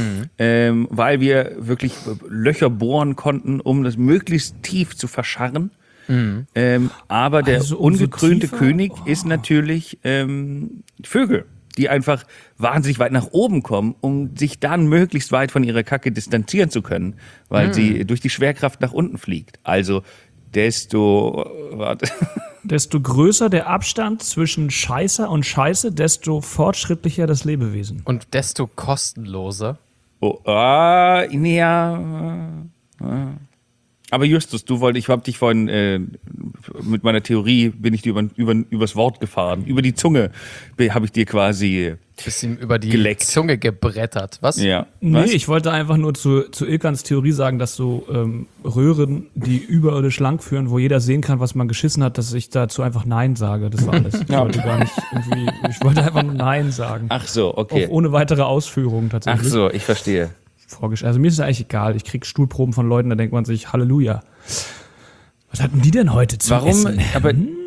weil wir wirklich Löcher bohren konnten, um das möglichst tief zu verscharren. Aber der Also umso ungekrönte tiefer? König ist natürlich Vögel, die einfach wahnsinnig weit nach oben kommen, um sich dann möglichst weit von ihrer Kacke distanzieren zu können, weil sie durch die Schwerkraft nach unten fliegt. Also desto größer der Abstand zwischen Scheißer und Scheiße, desto fortschrittlicher das Lebewesen. Und desto kostenloser. Aber Justus, ich habe dich vorhin mit meiner Theorie bin ich dir übers Wort gefahren, über die Zunge habe ich dir quasi Bisschen über die geleckt. Zunge gebrettert. Was? Ja. Nee, Was? ich wollte einfach nur zu Ilkans Theorie sagen, dass so Röhren, die überirdisch lang führen, wo jeder sehen kann, was man geschissen hat, dass ich dazu einfach Nein sage. Das war alles. Ich wollte einfach nur Nein sagen. Ach so, okay. Auch ohne weitere Ausführungen Ach tatsächlich. so, ich verstehe. Also mir ist es eigentlich egal. Ich krieg Stuhlproben von Leuten, da denkt man sich, Halleluja. Was hatten die denn heute zu Warum? essen?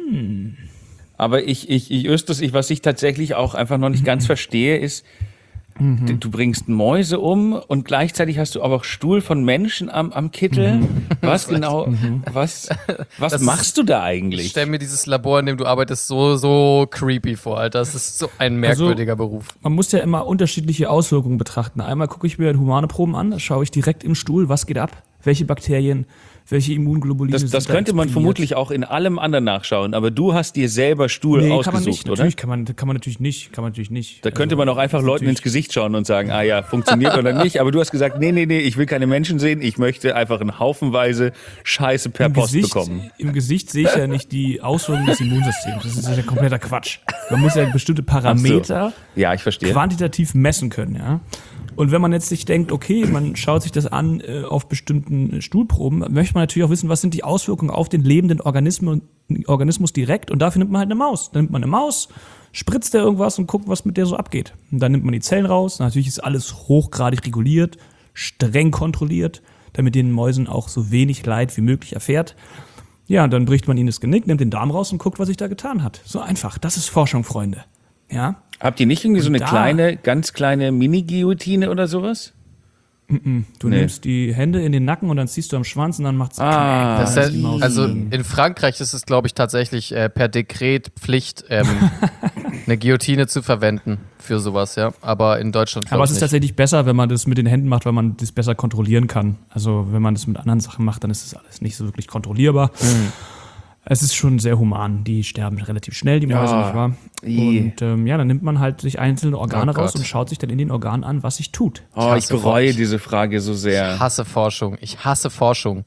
Aber Justus, was ich tatsächlich auch einfach noch nicht ganz verstehe, ist, Du bringst Mäuse um und gleichzeitig hast du aber auch Stuhl von Menschen am Kittel. Was genau, was machst du da Ich eigentlich? stell mir dieses Labor, in dem du arbeitest, so creepy vor, Alter. Das ist so ein merkwürdiger Beruf. Man muss ja immer unterschiedliche Auswirkungen betrachten. Einmal gucke ich mir humane Proben an, da schaue ich direkt im Stuhl, was geht ab, welche Bakterien, welche Immunglobuline sind Das da könnte man exprimiert. vermutlich auch in allem anderen nachschauen, aber du hast dir selber Stuhl Nee, kann man ausgesucht, nicht. oder? Natürlich kann man natürlich nicht. Da könnte man auch einfach das ist Leuten ins natürlich- Gesicht schauen und sagen, ah ja, funktioniert oder nicht. Aber du hast gesagt, nee, ich will keine Menschen sehen. Ich möchte einfach einen Haufenweise Scheiße per Post bekommen. Im Gesicht sehe ich ja nicht die Auswirkungen des Immunsystems. Das ist ja kompletter Quatsch. Man muss ja bestimmte Parameter Ja, ich verstehe. quantitativ messen können, ja. Und wenn man jetzt sich denkt, okay, man schaut sich das an auf bestimmten Stuhlproben, möchte man natürlich auch wissen, was sind die Auswirkungen auf den lebenden Organismus direkt. Und dafür nimmt man halt eine Maus. Dann nimmt man eine Maus, spritzt der irgendwas und guckt, was mit der so abgeht. Und dann nimmt man die Zellen raus. Natürlich ist alles hochgradig reguliert, streng kontrolliert, damit den Mäusen auch so wenig Leid wie möglich erfährt. Ja, und dann bricht man ihnen das Genick, nimmt den Darm raus und guckt, was sich da getan hat. So einfach. Das ist Forschung, Freunde. Ja. Habt ihr nicht irgendwie so Und eine da- ganz kleine Mini-Guillotine oder sowas? Du nimmst die Hände in den Nacken und dann ziehst du am Schwanz und dann macht's Ah, Das Dann ist ist die Maus also drin. in Frankreich ist es, glaube ich, tatsächlich per Dekret Pflicht, eine Guillotine zu verwenden für sowas, ja. Aber in Deutschland Aber glaube es ich ist nicht. tatsächlich besser, wenn man das mit den Händen macht, weil man das besser kontrollieren kann. Also wenn man das mit anderen Sachen macht, dann ist das alles nicht so wirklich kontrollierbar. Es ist schon sehr human. Die sterben relativ schnell, die Mäuse, Ja. nicht wahr? I. Und ja, dann nimmt man halt sich einzelne Organe Oh raus Gott. und schaut sich dann in den Organen an, was sich tut. Oh, ich hasse bereue Forschung. diese Frage so sehr. Ich hasse Forschung. Ich hasse Forschung.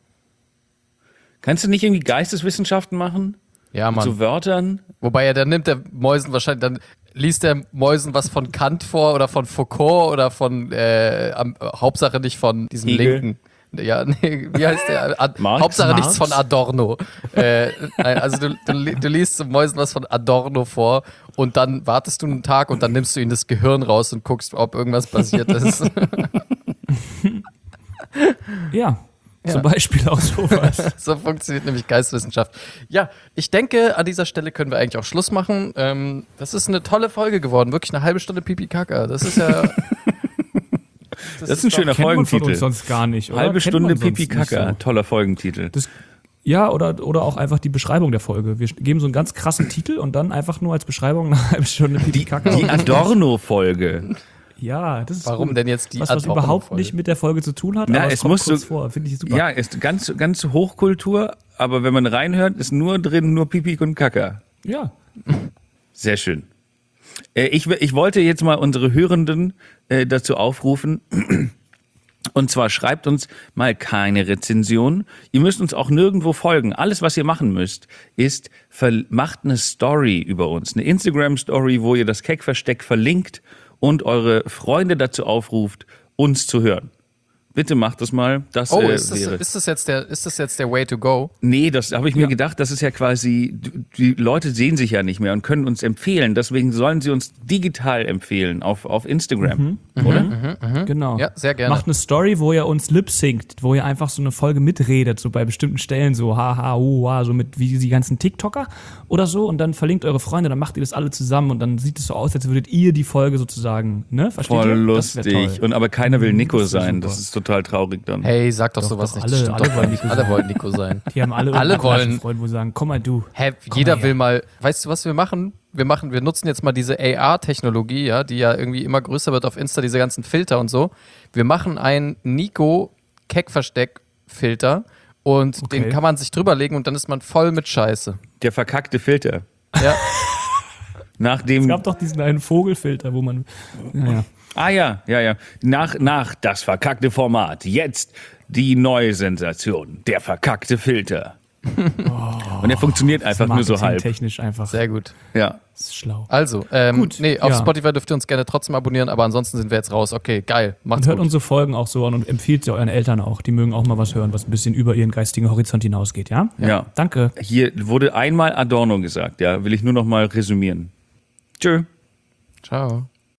Kannst du nicht irgendwie Geisteswissenschaften machen? Ja, Mit Mann. so Wörtern? Wobei dann nimmt der Mäusen wahrscheinlich, dann liest der Mäusen was von Kant vor oder von Foucault oder von, Hauptsache nicht von diesem Hegel. Linken. Ja, nee, wie heißt der? Marx? Hauptsache nichts Marx? von Adorno. Nein, also du liest zum Mäusen was von Adorno vor und dann wartest du einen Tag und dann nimmst du ihnen das Gehirn raus und guckst, ob irgendwas passiert ist. Ja, zum Beispiel auch sowas. So funktioniert nämlich Geisteswissenschaft. Ja, ich denke, an dieser Stelle können wir eigentlich auch Schluss machen. Das ist eine tolle Folge geworden. Wirklich eine halbe Stunde Pipi-Kaka. Das ist ja... Das ist ein schöner Kennt man von Folgentitel. uns sonst gar nicht, oder? Halbe Kennt Stunde man sonst Pipi-Kaka. nicht so. Toller Folgentitel. Ja, oder auch einfach die Beschreibung der Folge. Wir geben so einen ganz krassen Titel und dann einfach nur als Beschreibung eine halbe Stunde Pipi-Kaka. Die Adorno-Folge. Ja, das ist Warum gut. denn jetzt die was Adorno-Folge? überhaupt nicht mit der Folge zu tun hat, Na, aber es kommt muss kurz so- vor. Finde ich super. Ja, ist ganz Hochkultur, aber wenn man reinhört, ist nur drin nur Pipi und Kaka. Ja. Sehr schön. Ich wollte jetzt mal unsere Hörenden dazu aufrufen. Und zwar schreibt uns mal keine Rezension. Ihr müsst uns auch nirgendwo folgen. Alles, was ihr machen müsst, ist, macht eine Story über uns. Eine Instagram-Story, wo ihr das Keck-Versteck verlinkt und eure Freunde dazu aufruft, uns zu hören. Bitte macht das mal. Das Oh, ist wäre... das jetzt der Way to go? Nee, das habe ich mir gedacht, das ist ja quasi, die Leute sehen sich ja nicht mehr und können uns empfehlen, deswegen sollen sie uns digital empfehlen auf Instagram, oder? Genau. Ja, sehr gerne. Macht eine Story, wo ihr uns lip-synkt, wo ihr einfach so eine Folge mitredet, so bei bestimmten Stellen, so haha, so mit wie die ganzen TikToker oder so und dann verlinkt eure Freunde, dann macht ihr das alle zusammen und dann sieht es so aus, als würdet ihr die Folge sozusagen, ne? Versteht Voll ihr? Das wär lustig. toll. Und aber keiner will Nico das wär sein, super. das ist total traurig dann. Hey, sag doch, Doch, sowas doch, nicht. alle- Das stimmt alle doch wollen gar nicht. Nico Alle sein. wollen Nico sein. Die haben alle Alle wollen- Freunde, wo sie sagen, komm mal du. Hä, Komm jeder mal will her. mal, weißt du, was wir machen? Wir nutzen jetzt mal diese AR-Technologie, ja, die ja irgendwie immer größer wird auf Insta, diese ganzen Filter und so. Wir machen einen Nico-Keck-Versteck-Filter und Okay. den kann man sich drüberlegen und dann ist man voll mit Scheiße. Der verkackte Filter. Ja, Nachdem, Es gab doch diesen einen Vogelfilter, wo man, ja. Nach das verkackte Format. Jetzt die neue Sensation. Der verkackte Filter. Und der funktioniert einfach nur so halb. Technisch einfach. sehr gut. Ja. Das ist schlau. Also, Gut, nee, auf ja. Spotify dürft ihr uns gerne trotzdem abonnieren, aber ansonsten sind wir jetzt raus. Okay, geil. Und Macht's hört gut. unsere Folgen auch so an und empfiehlt sie euren Eltern auch. Die mögen auch mal was hören, was ein bisschen über ihren geistigen Horizont hinausgeht, ja? Ja. Danke. Hier wurde einmal Adorno gesagt, ja. Will ich nur noch mal resümieren. Tschö. Ciao.